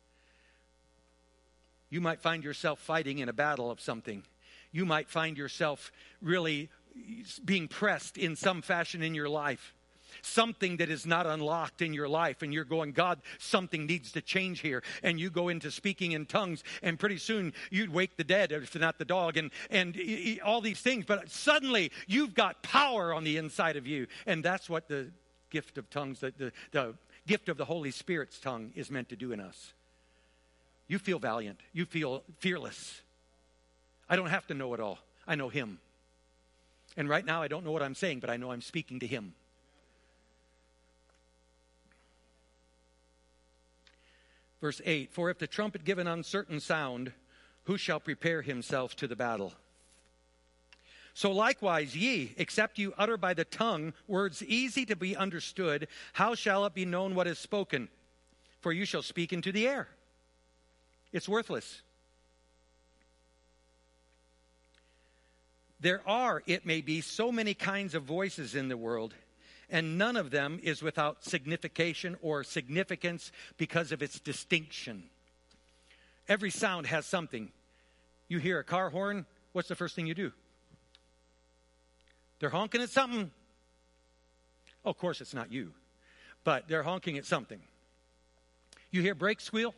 You might find yourself fighting in a battle of something. You might find yourself really being pressed in some fashion in your life. Something that is not unlocked in your life, and you're going, God, something needs to change here. And you go into speaking in tongues, and pretty soon you'd wake the dead, if not the dog, and all these things. But suddenly you've got power on the inside of you. And that's what the gift of tongues, the gift of the Holy Spirit's tongue is meant to do in us. You feel valiant. You feel fearless. I don't have to know it all. I know Him. And right now I don't know what I'm saying, but I know I'm speaking to Him. Verse 8, for if the trumpet give an uncertain sound, who shall prepare himself to the battle? So likewise ye, except you utter by the tongue words easy to be understood, how shall it be known what is spoken? For you shall speak into the air. It's worthless. There are, it may be, so many kinds of voices in the world, and none of them is without signification or significance because of its distinction. Every sound has something. You hear a car horn, what's the first thing you do? They're honking at something. Oh, of course, it's not you, but they're honking at something. You hear brakes squeal,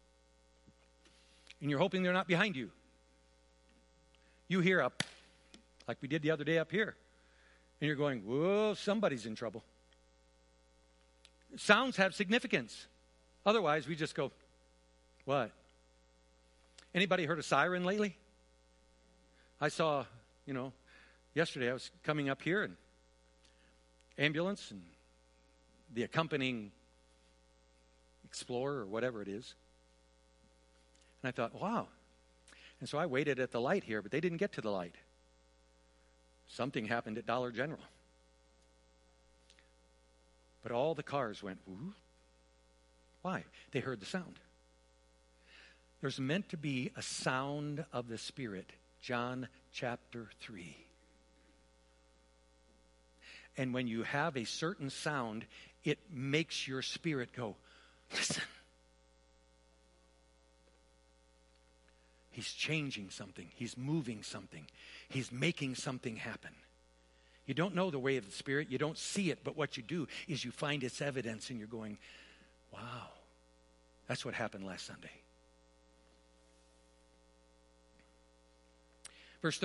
and you're hoping they're not behind you. You hear a, like we did the other day up here. And you're going, whoa, somebody's in trouble. Sounds have significance. Otherwise, we just go, what? Anybody heard a siren lately? I saw, yesterday I was coming up here and ambulance and the accompanying Explorer or whatever it is. And I thought, wow. And so I waited at the light here, but they didn't get to the light. Something happened at Dollar General. But all the cars went, woo. Why? They heard the sound. There's meant to be a sound of the Spirit. John chapter 3. And when you have a certain sound, it makes your spirit go, listen. He's changing something. He's moving something. He's making something happen. You don't know the way of the Spirit. You don't see it. But what you do is you find its evidence and you're going, wow. That's what happened last Sunday. Verse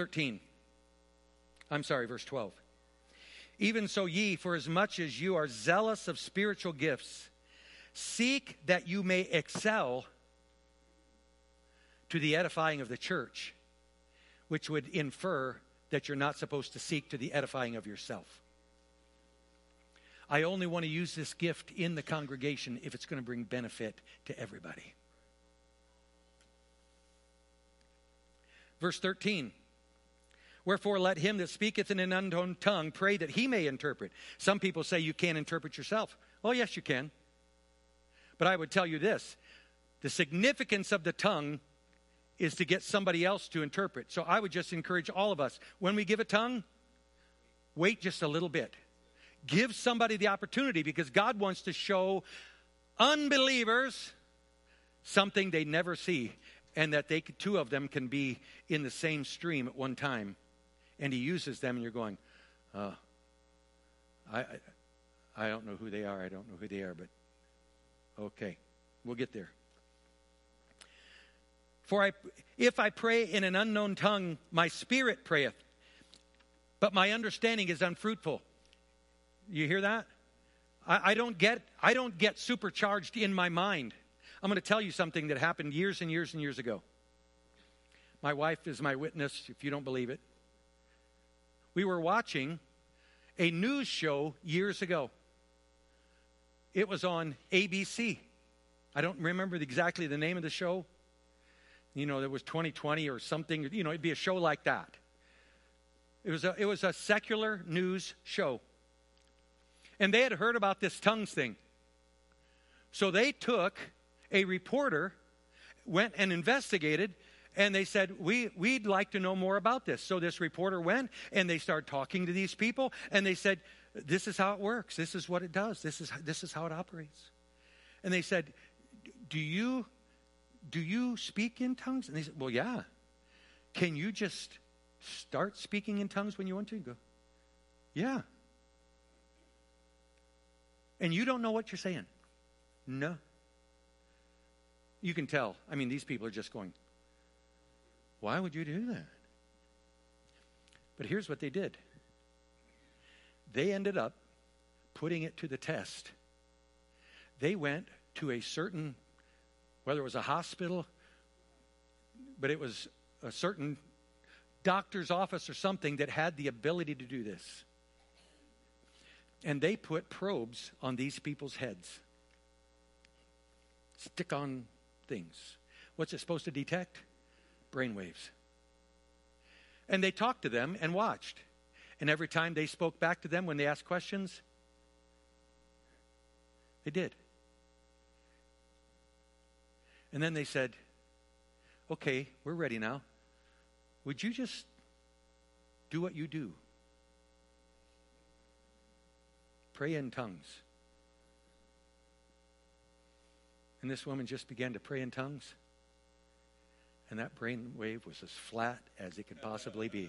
12. Even so ye, for as much as you are zealous of spiritual gifts, seek that you may excel to the edifying of the church, which would infer that you're not supposed to seek to the edifying of yourself. I only want to use this gift in the congregation if it's going to bring benefit to everybody. Verse 13. Wherefore let him that speaketh in an unknown tongue pray that he may interpret. Some people say you can't interpret yourself. Oh, yes, you can. But I would tell you this. The significance of the tongue is to get somebody else to interpret. So I would just encourage all of us, when we give a tongue, wait just a little bit. Give somebody the opportunity, because God wants to show unbelievers something they never see, and that two of them can be in the same stream at one time. And He uses them, and you're going, I don't know who they are. I don't know who they are, but okay, we'll get there. For if I pray in an unknown tongue, my spirit prayeth, but my understanding is unfruitful. You hear that? I don't get supercharged in my mind. I'm going to tell you something that happened years and years and years ago. My wife is my witness, if you don't believe it. We were watching a news show years ago. It was on ABC. I don't remember exactly the name of the show. There was 2020 or something. It'd be a show like that. It was a secular news show. And they had heard about this tongues thing. So they took a reporter, went and investigated, and they said, we'd like to know more about this. So this reporter went, and they started talking to these people, and they said, this is how it works. This is what it does. This is how it operates. And they said, do you speak in tongues? And they said, well, yeah. Can you just start speaking in tongues when you want to? Go, yeah. And you don't know what you're saying? No. You can tell. I mean, these people are just going, why would you do that? But here's what they did. They ended up putting it to the test. They went to a certain, whether it was a hospital, but it was a certain doctor's office or something that had the ability to do this. And they put probes on these people's heads. Stick on things. What's it supposed to detect? Brainwaves. And they talked to them and watched. And every time they spoke back to them when they asked questions, they did. And then they said, okay, we're ready now. Would you just do what you do? Pray in tongues. And this woman just began to pray in tongues. And that brain wave was as flat as it could possibly be.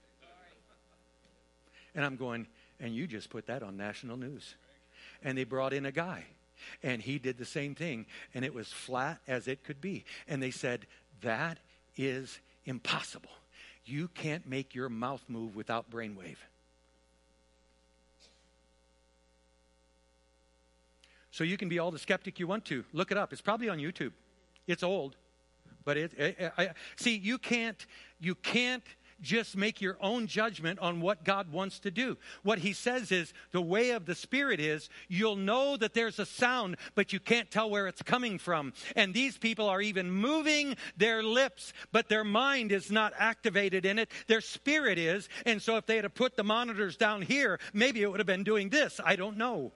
And I'm going, and you just put that on national news. And they brought in a guy. And he did the same thing. And it was flat as it could be. And they said, that is impossible. You can't make your mouth move without brainwave. So you can be all the skeptic you want to. Look it up. It's probably on YouTube. It's old. But see, you can't just make your own judgment on what God wants to do. What he says is, the way of the Spirit is, you'll know that there's a sound, but you can't tell where it's coming from. And these people are even moving their lips, but their mind is not activated in it. Their spirit is. And so if they had put the monitors down here, maybe it would have been doing this. I don't know.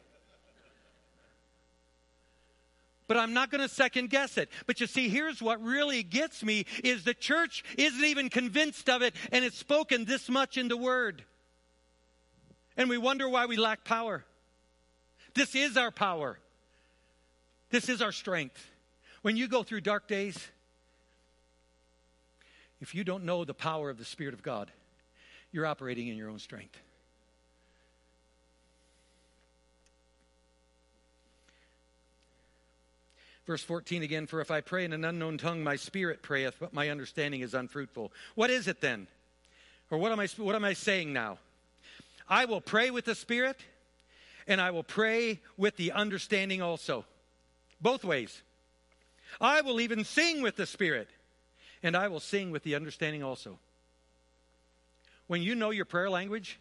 But I'm not going to second guess it. But you see, here's what really gets me is the church isn't even convinced of it, and it's spoken this much in the Word. And we wonder why we lack power. This is our power. This is our strength. When you go through dark days, if you don't know the power of the Spirit of God, you're operating in your own strength. Verse 14 again, for if I pray in an unknown tongue, my spirit prayeth, but my understanding is unfruitful. What is it then? Or what am I saying now? I will pray with the Spirit, and I will pray with the understanding also. Both ways. I will even sing with the Spirit, and I will sing with the understanding also. When you know your prayer language,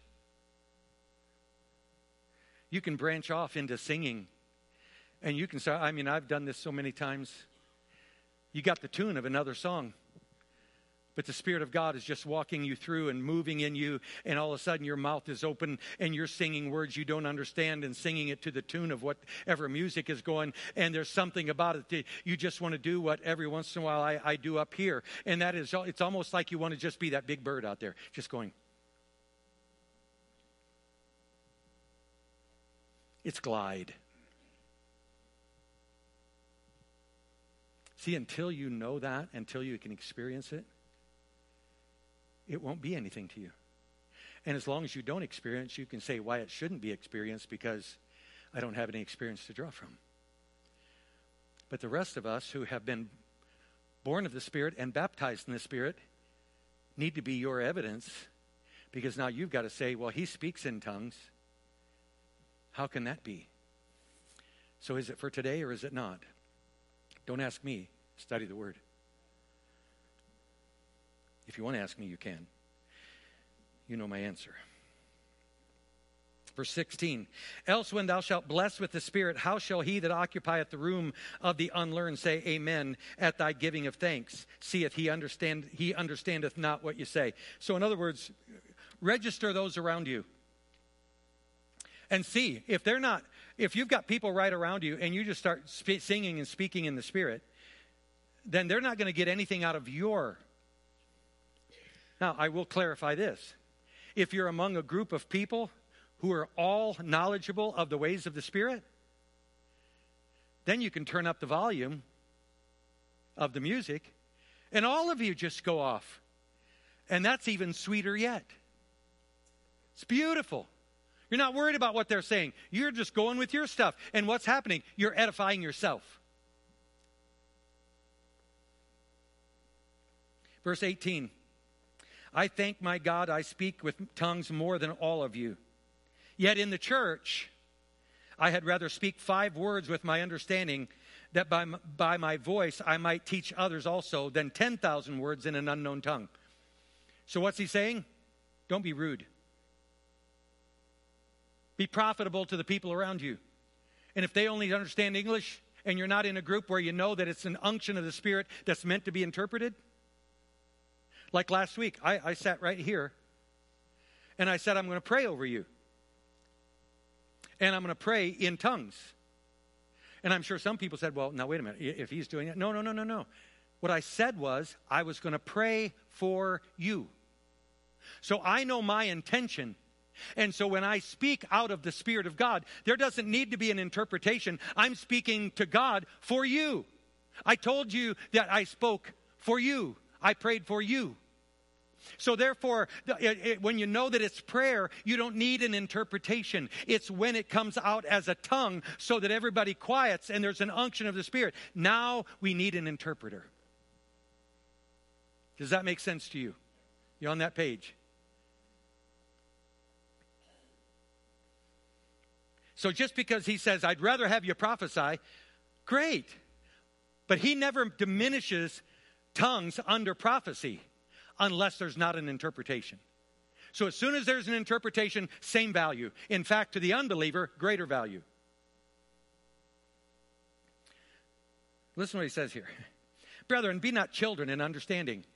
you can branch off into singing. And you can say, I mean, I've done this so many times. You got the tune of another song, but the Spirit of God is just walking you through and moving in you, and all of a sudden your mouth is open and you're singing words you don't understand and singing it to the tune of whatever music is going, and there's something about it that you just want to do what every once in a while I do up here, and that is, it's almost like you want to just be that big bird out there, just going. It's glide. See, until you know that, until you can experience it, it won't be anything to you. And as long as you don't experience, you can say why it shouldn't be experienced because I don't have any experience to draw from. But the rest of us who have been born of the Spirit and baptized in the Spirit need to be your evidence, because now you've got to say, well, he speaks in tongues. How can that be? So is it for today or is it not? Don't ask me. Study the Word. If you want to ask me, you can. You know my answer. Verse 16, else when thou shalt bless with the Spirit, how shall he that occupieth the room of the unlearned say amen at thy giving of thanks? Seeth he understandeth not what you say. So in other words, register those around you. And see, if you've got people right around you and you just start singing and speaking in the Spirit, then they're not going to get anything out of your. Now, I will clarify this. If you're among a group of people who are all knowledgeable of the ways of the Spirit, then you can turn up the volume of the music, and all of you just go off. And that's even sweeter yet. It's beautiful. You're not worried about what they're saying. You're just going with your stuff. And what's happening? You're edifying yourself. Verse 18. I thank my God I speak with tongues more than all of you. Yet in the church, I had rather speak 5 words with my understanding, that by my voice I might teach others also, than 10,000 words in an unknown tongue. So what's he saying? Don't be rude. Be profitable to the people around you. And if they only understand English, and you're not in a group where you know that it's an unction of the Spirit that's meant to be interpreted. Like last week, I sat right here, and I said, I'm going to pray over you. And I'm going to pray in tongues. And I'm sure some people said, well, now wait a minute, if he's doing it. No. What I said was, I was going to pray for you. So I know my intention. And so when I speak out of the Spirit of God, there doesn't need to be an interpretation. I'm speaking to God for you. I told you that I spoke for you. I prayed for you. So therefore, when you know that it's prayer, you don't need an interpretation. It's when it comes out as a tongue so that everybody quiets and there's an unction of the Spirit. Now we need an interpreter. Does that make sense to you? You on that page? So just because he says, I'd rather have you prophesy, great. But he never diminishes tongues under prophecy unless there's not an interpretation. So as soon as there's an interpretation, same value. In fact, to the unbeliever, greater value. Listen to what he says here. Brethren, be not children in understanding.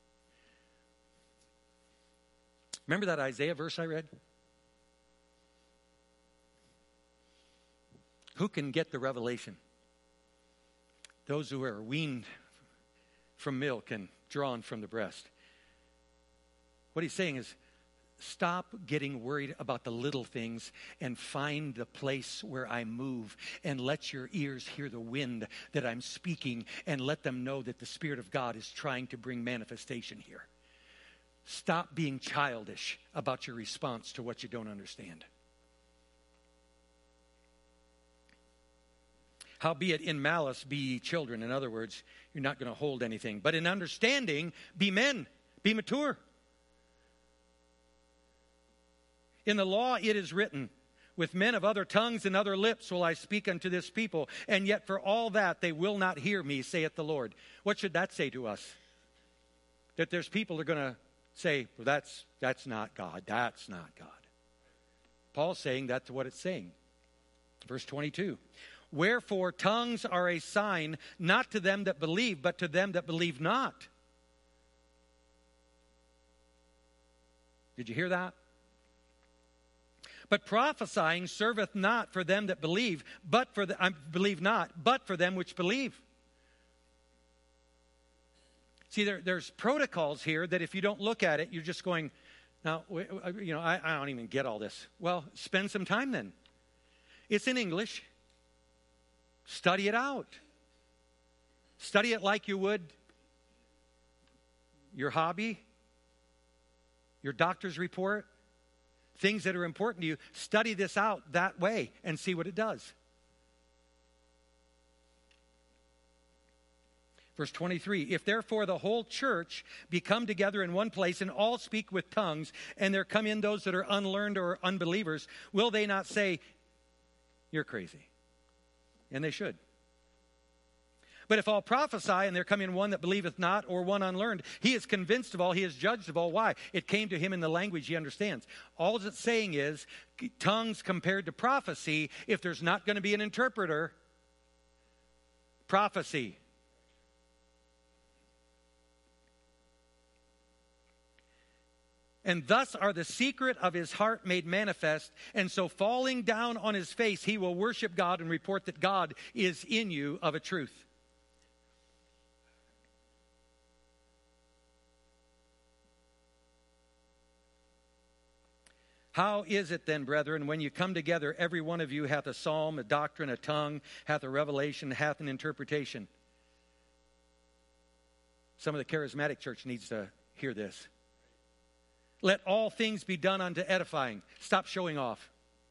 Remember that Isaiah verse I read? Who can get the revelation? Those who are weaned from milk and drawn from the breast. What he's saying is, stop getting worried about the little things and find the place where I move, and let your ears hear the wind that I'm speaking, and let them know that the Spirit of God is trying to bring manifestation here. Stop being childish about your response to what you don't understand. Howbeit in malice be ye children. In other words, you're not going to hold anything. But in understanding, be men, be mature. In the law it is written, with men of other tongues and other lips will I speak unto this people, and yet for all that they will not hear me, saith the Lord. What should that say to us? That there's people that are going to say, well, that's not God. That's not God. Paul's saying that's what it's saying. Verse 22. Wherefore tongues are a sign, not to them that believe, but to them that believe not. Did you hear that? But prophesying serveth not for them that believe, but for believe not, but for them which believe. See, there's protocols here that if you don't look at it, you're just going, now, I don't even get all this. Well, spend some time then. It's in English. Study it out. Study it like you would your hobby, your doctor's report, things that are important to you. Study this out that way and see what it does. Verse 23, if therefore the whole church be come together in one place and all speak with tongues, and there come in those that are unlearned or unbelievers, will they not say, you're crazy? And they should. But if all prophesy, and there come in one that believeth not, or one unlearned, he is convinced of all, he is judged of all. Why? It came to him in the language he understands. All it's saying is, tongues compared to prophecy, if there's not going to be an interpreter, prophecy. And thus are the secret of his heart made manifest. And so falling down on his face, he will worship God and report that God is in you of a truth. How is it then, brethren, when you come together, every one of you hath a psalm, a doctrine, a tongue, hath a revelation, hath an interpretation? Some of the charismatic church needs to hear this. Let all things be done unto edifying. Stop showing off.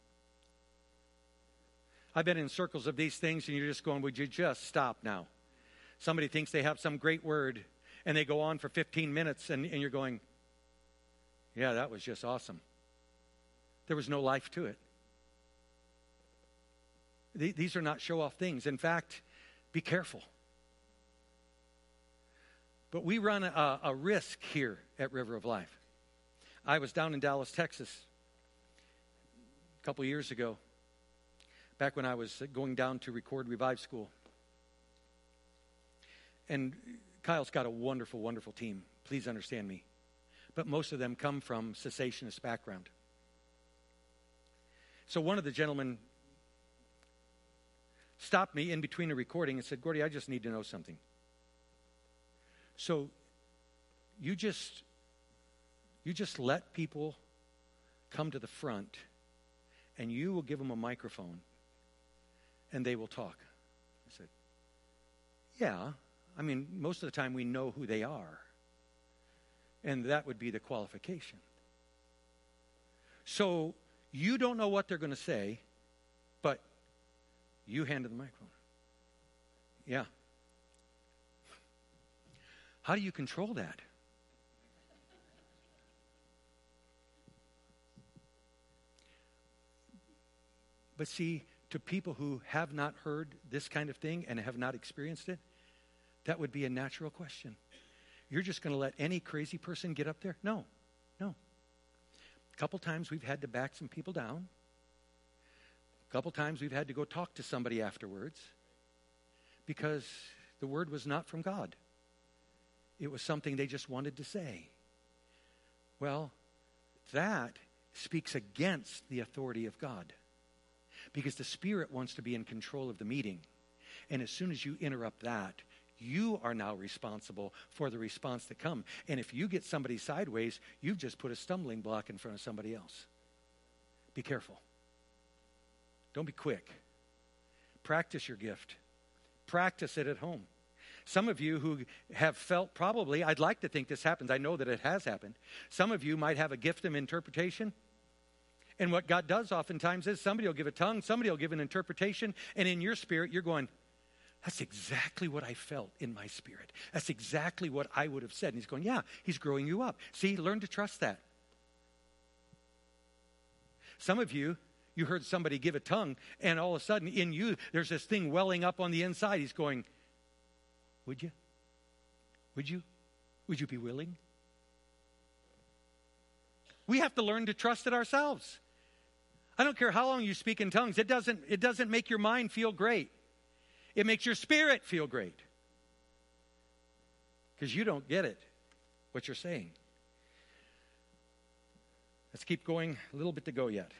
I've been in circles of these things, and you're just going, would you just stop now? Somebody thinks they have some great word, and they go on for 15 minutes, and you're going, yeah, that was just awesome. There was no life to it. These are not show-off things. In fact, be careful. But we run a risk here at River of Life. I was down in Dallas, Texas a couple years ago, back when I was going down to record Revive School. And Kyle's got a wonderful, wonderful team. Please understand me. But most of them come from cessationist background. So one of the gentlemen stopped me in between a recording and said, Gordy, I just need to know something. So you just let people come to the front, and you will give them a microphone, and they will talk. I said, yeah. I mean, most of the time we know who they are. And that would be the qualification. So you don't know what they're going to say, but you handed the microphone. Yeah. How do you control that? But see, to people who have not heard this kind of thing and have not experienced it, that would be a natural question. You're just going to let any crazy person get up there? No. A couple times we've had to back some people down. A couple times we've had to go talk to somebody afterwards because the word was not from God. It was something they just wanted to say. Well, that speaks against the authority of God because the Spirit wants to be in control of the meeting. And as soon as you interrupt that, you are now responsible for the response to come. And if you get somebody sideways, you've just put a stumbling block in front of somebody else. Be careful. Don't be quick. Practice your gift. Practice it at home. Some of you who have felt probably, I'd like to think this happens. I know that it has happened. Some of you might have a gift of interpretation. And what God does oftentimes is somebody will give a tongue, somebody will give an interpretation, and in your spirit you're going, that's exactly what I felt in my spirit. That's exactly what I would have said. And he's going, yeah, he's growing you up. See, learn to trust that. Some of you heard somebody give a tongue, and all of a sudden in you, there's this thing welling up on the inside. He's going, would you? Would you? Would you be willing? We have to learn to trust it ourselves. I don't care how long you speak in tongues. It doesn't make your mind feel great. It makes your spirit feel great. Because you don't get it, what you're saying. Let's keep going. A little bit to go yet.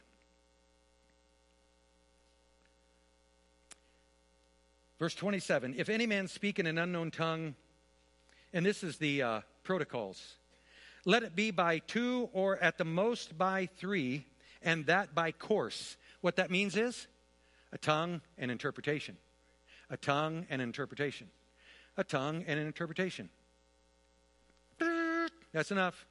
Verse 27, if any man speak in an unknown tongue, and this is the protocols, let it be by 2 or at the most by 3, and that by course. What that means is a tongue and interpretation. A tongue and an interpretation. A tongue and an interpretation. That's enough.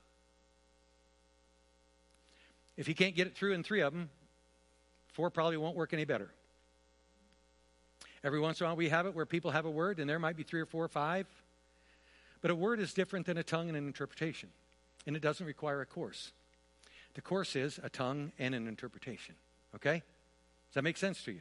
If you can't get it through in 3 of them, 4 probably won't work any better. Every once in a while we have it where people have a word and there might be 3 or 4 or 5. But a word is different than a tongue and an interpretation. And it doesn't require a course. The course is a tongue and an interpretation. Okay? Does that make sense to you?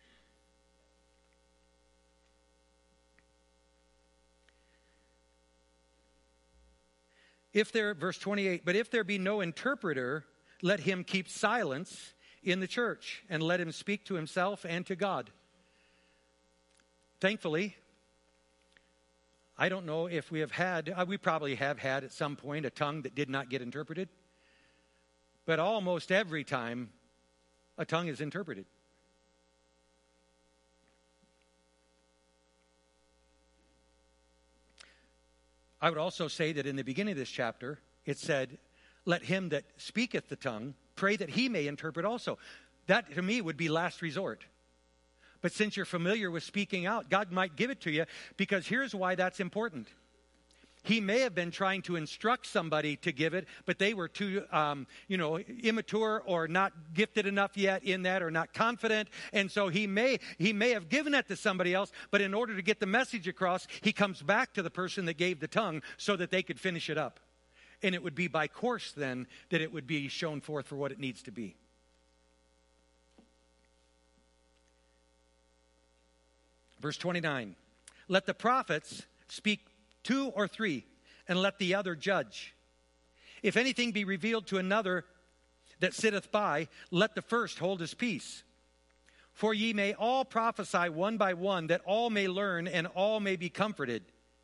Verse 28, but if there be no interpreter, let him keep silence in the church and let him speak to himself and to God. Thankfully, I don't know if we probably have had at some point a tongue that did not get interpreted. But almost every time, a tongue is interpreted. I would also say that in the beginning of this chapter, it said, let him that speaketh the tongue pray that he may interpret also. That, to me, would be last resort. But since you're familiar with speaking out, God might give it to you, because here's why that's important. He may have been trying to instruct somebody to give it, but they were too, immature or not gifted enough yet in that, or not confident. And so he may have given it to somebody else, but in order to get the message across, he comes back to the person that gave the tongue so that they could finish it up. And it would be by course then that it would be shown forth for what it needs to be. Verse 29, let the prophets speak 2 or 3, and let the other judge. If anything be revealed to another that sitteth by, let the first hold his peace. For ye may all prophesy one by one, that all may learn and all may be comforted.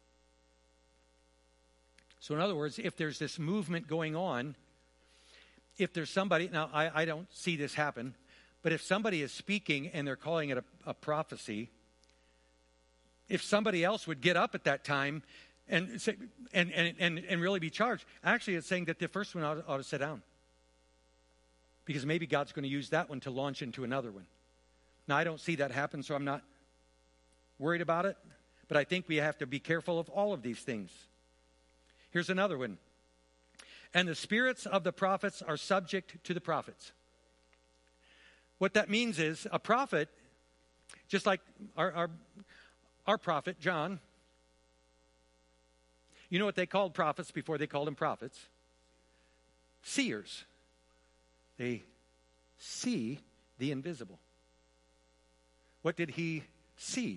So in other words, if there's this movement going on, if there's somebody, now I don't see this happen, but if somebody is speaking and they're calling it a prophecy, if somebody else would get up at that time and say, and really be charged. Actually, it's saying that the first one ought to sit down, because maybe God's going to use that one to launch into another one. Now, I don't see that happen, so I'm not worried about it. But I think we have to be careful of all of these things. Here's another one. And the spirits of the prophets are subject to the prophets. What that means is a prophet, just like our prophet, John. You know what they called prophets before they called them prophets? Seers. They see the invisible. What did he see?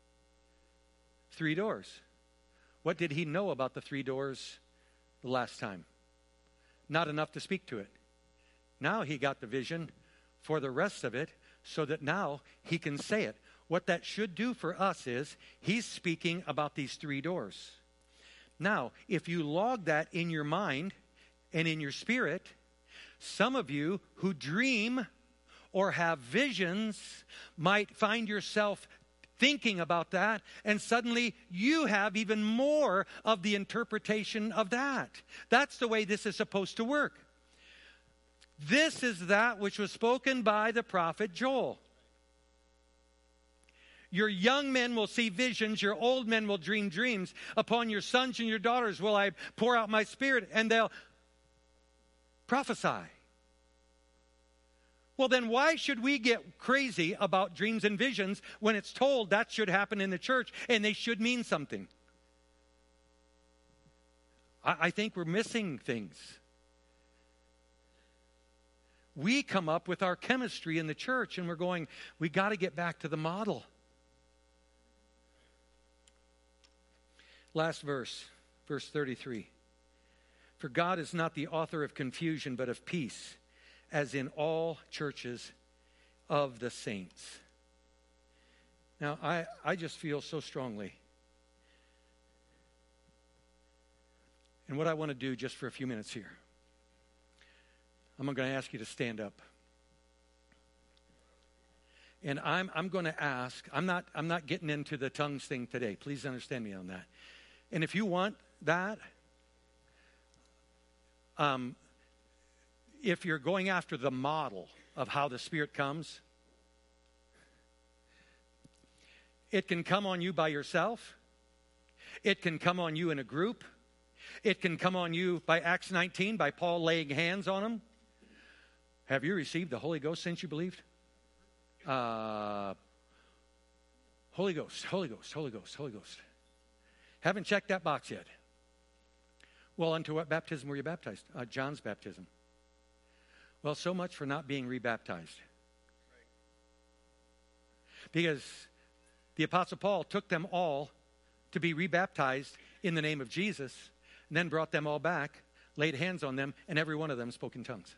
3 doors. What did he know about the 3 doors the last time? Not enough to speak to it. Now he got the vision for the rest of it, so that now he can say it. What that should do for us is, he's speaking about these 3 doors. Now, if you log that in your mind and in your spirit, some of you who dream or have visions might find yourself thinking about that, and suddenly you have even more of the interpretation of that. That's the way this is supposed to work. This is that which was spoken by the prophet Joel. Your young men will see visions, your old men will dream dreams. Upon your sons and your daughters will I pour out my spirit, and they'll prophesy. Well, then why should we get crazy about dreams and visions when it's told that should happen in the church and they should mean something? I think we're missing things. We come up with our chemistry in the church and we're going, we got to get back to the model. Last verse, verse 33. For God is not the author of confusion, but of peace, as in all churches of the saints. Now, I just feel so strongly. And what I want to do just for a few minutes here, I'm going to ask you to stand up. And I'm going to ask, I'm not getting into the tongues thing today. Please understand me on that. And if you want that, if you're going after the model of how the Spirit comes, it can come on you by yourself. It can come on you in a group. It can come on you by Acts 19, by Paul laying hands on them. Have you received the Holy Ghost since you believed? Holy Ghost, Holy Ghost, Holy Ghost, Holy Ghost. Haven't checked that box yet. Well, unto what baptism were you baptized? John's baptism. Well, so much for not being rebaptized. Because the Apostle Paul took them all to be rebaptized in the name of Jesus, and then brought them all back, laid hands on them, and every one of them spoke in tongues.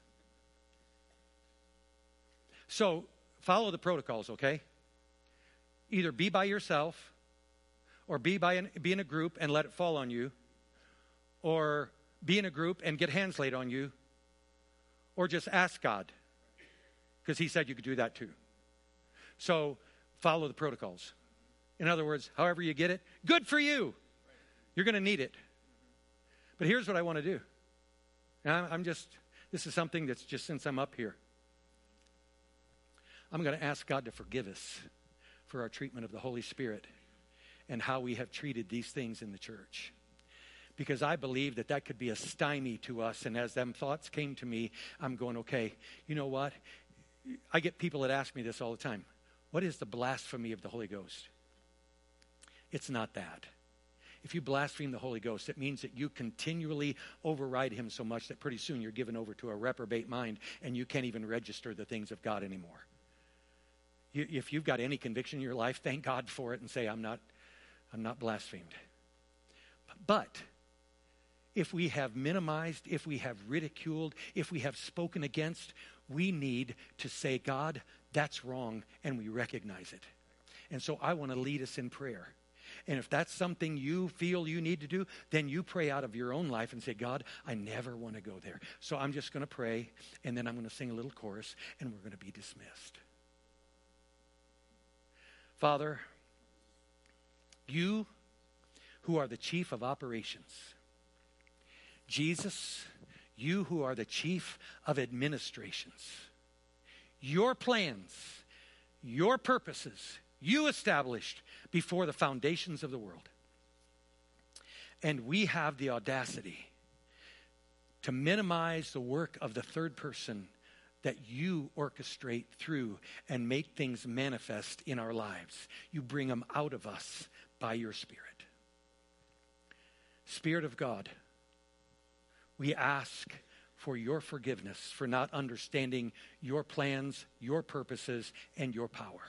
So, follow the protocols, okay? Either be by yourself, or be in a group and let it fall on you, or be in a group and get hands laid on you, or just ask God, because he said you could do that too. So follow the protocols. In other words, however you get it, good for you. You're going to need it. But here's what I want to do. And I'm just This is something that's just since I'm up here. I'm going to ask God to forgive us for our treatment of the Holy Spirit and how we have treated these things in the church. Because I believe that that could be a stymie to us. And as them thoughts came to me, I'm going, okay, you know what? I get people that ask me this all the time. What is the blasphemy of the Holy Ghost? It's not that. If you blaspheme the Holy Ghost, it means that you continually override him so much that pretty soon you're given over to a reprobate mind and you can't even register the things of God anymore. If you've got any conviction in your life, thank God for it and say, I'm not blasphemed. But if we have minimized, if we have ridiculed, if we have spoken against, we need to say, God, that's wrong, and we recognize it. And so I want to lead us in prayer. And if that's something you feel you need to do, then you pray out of your own life and say, God, I never want to go there. So I'm just going to pray, and then I'm going to sing a little chorus, and we're going to be dismissed. Father, you who are the chief of operations, Jesus, you who are the chief of administrations, your plans, your purposes, you established before the foundations of the world. And we have the audacity to minimize the work of the third person that you orchestrate through and make things manifest in our lives. You bring them out of us by your Spirit. Spirit of God, we ask for your forgiveness for not understanding your plans, your purposes, and your power.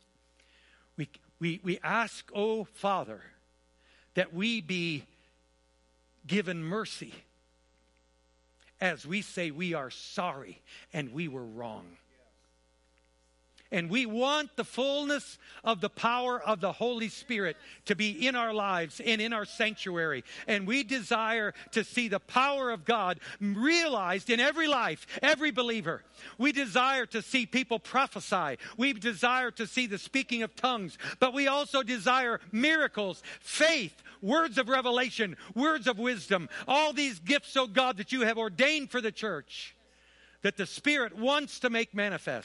We ask, oh Father, that we be given mercy as we say we are sorry and we were wrong. And we want the fullness of the power of the Holy Spirit to be in our lives and in our sanctuary. And we desire to see the power of God realized in every life, every believer. We desire to see people prophesy. We desire to see the speaking of tongues. But we also desire miracles, faith, words of revelation, words of wisdom. All these gifts, oh God, that you have ordained for the church, that the Spirit wants to make manifest.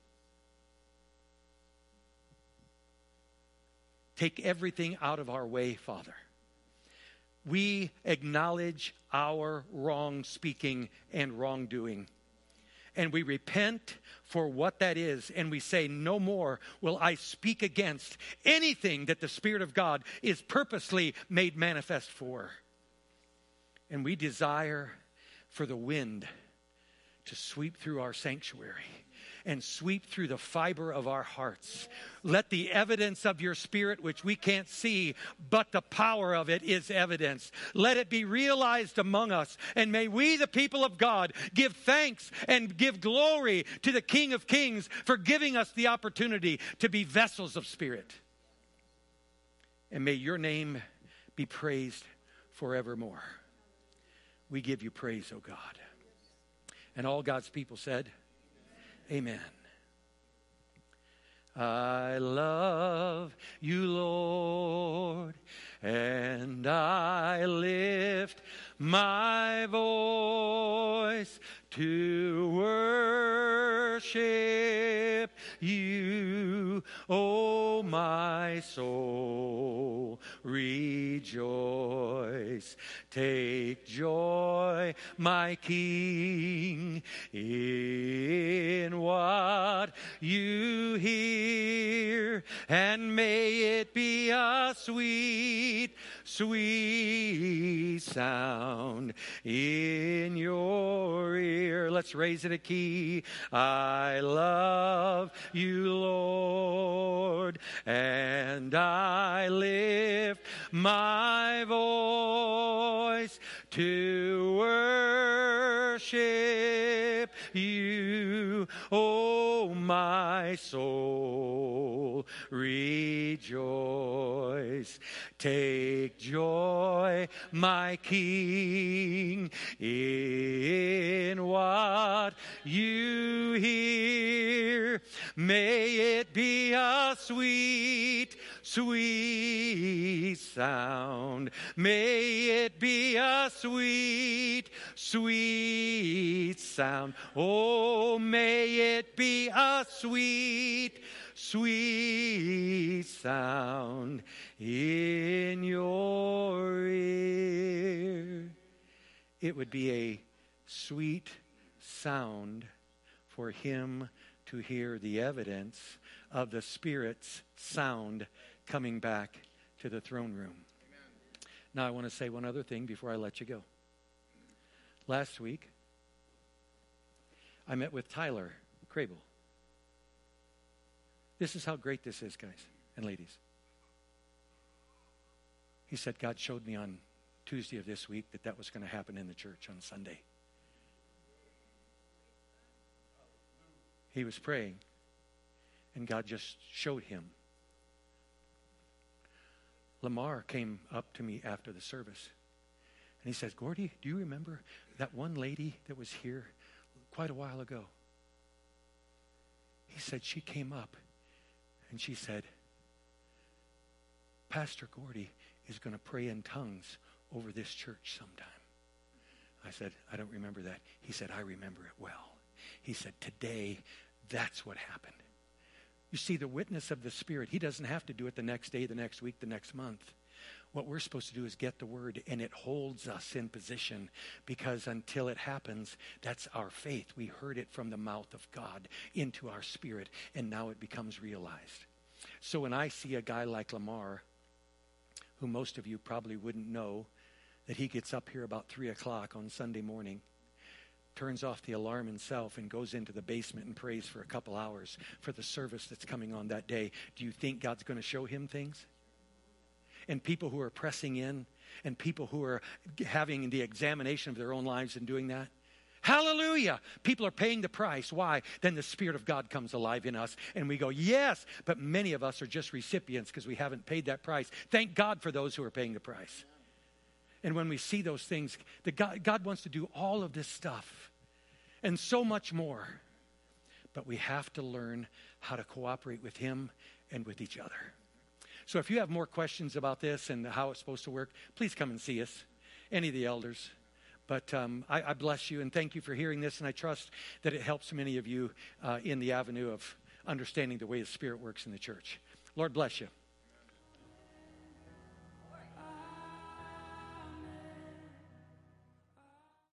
Take everything out of our way, Father. We acknowledge our wrong speaking and wrongdoing. And we repent for what that is. And we say, no more will I speak against anything that the Spirit of God is purposely made manifest for. And we desire for the wind to sweep through our sanctuary and sweep through the fiber of our hearts. Let the evidence of your Spirit, which we can't see, but the power of it is evidence. Let it be realized among us. And may we, the people of God, give thanks and give glory to the King of Kings for giving us the opportunity to be vessels of Spirit. And may your name be praised forevermore. We give you praise, O God. And all God's people said, amen. I love you, Lord, and I lift my voice to worship you. Oh, my soul, rejoice. Take joy, my King, in what you hear, and may it be a sweet, sweet sound in your ear. Let's raise it a key. I love you, Lord, and I lift my voice to worship you. Oh, my soul, rejoice. Take joy, my King, in what you hear. May it be a sweet, sweet sound. May it be a sweet, sweet sound. Oh, may it be a sweet, sweet sound in your ear. It would be a sweet sound for him to hear the evidence of the Spirit's sound coming back to the throne room. Amen. Now I want to say one other thing before I let you go. Last week, I met with Tyler Crable. This is how great this is, guys and ladies. He said, God showed me on Tuesday of this week that was going to happen in the church on Sunday. He was praying, and God just showed him. Lamar came up to me after the service, and he says, Gordy, do you remember that one lady that was here quite a while ago? He said, she came up, and she said, Pastor Gordy is going to pray in tongues over this church sometime. I said, I don't remember that. He said, I remember it well. He said, today, that's what happened. You see, the witness of the Spirit, he doesn't have to do it the next day, the next week, the next month. What we're supposed to do is get the word, and it holds us in position, because until it happens, that's our faith. We heard it from the mouth of God into our spirit, and now it becomes realized. So when I see a guy like Lamar, who most of you probably wouldn't know, that he gets up here about 3 o'clock on Sunday morning, turns off the alarm himself and goes into the basement and prays for a couple hours for the service that's coming on that day. Do you think God's going to show him things? And people who are pressing in, and people who are having the examination of their own lives and doing that, hallelujah! People are paying the price. Why? Then the Spirit of God comes alive in us, and we go, yes, but many of us are just recipients because we haven't paid that price. Thank God for those who are paying the price. And when we see those things, God wants to do all of this stuff and so much more. But we have to learn how to cooperate with him and with each other. So if you have more questions about this and how it's supposed to work, please come and see us, any of the elders. But I bless you and thank you for hearing this, and I trust that it helps many of you in the avenue of understanding the way the Spirit works in the church. Lord bless you.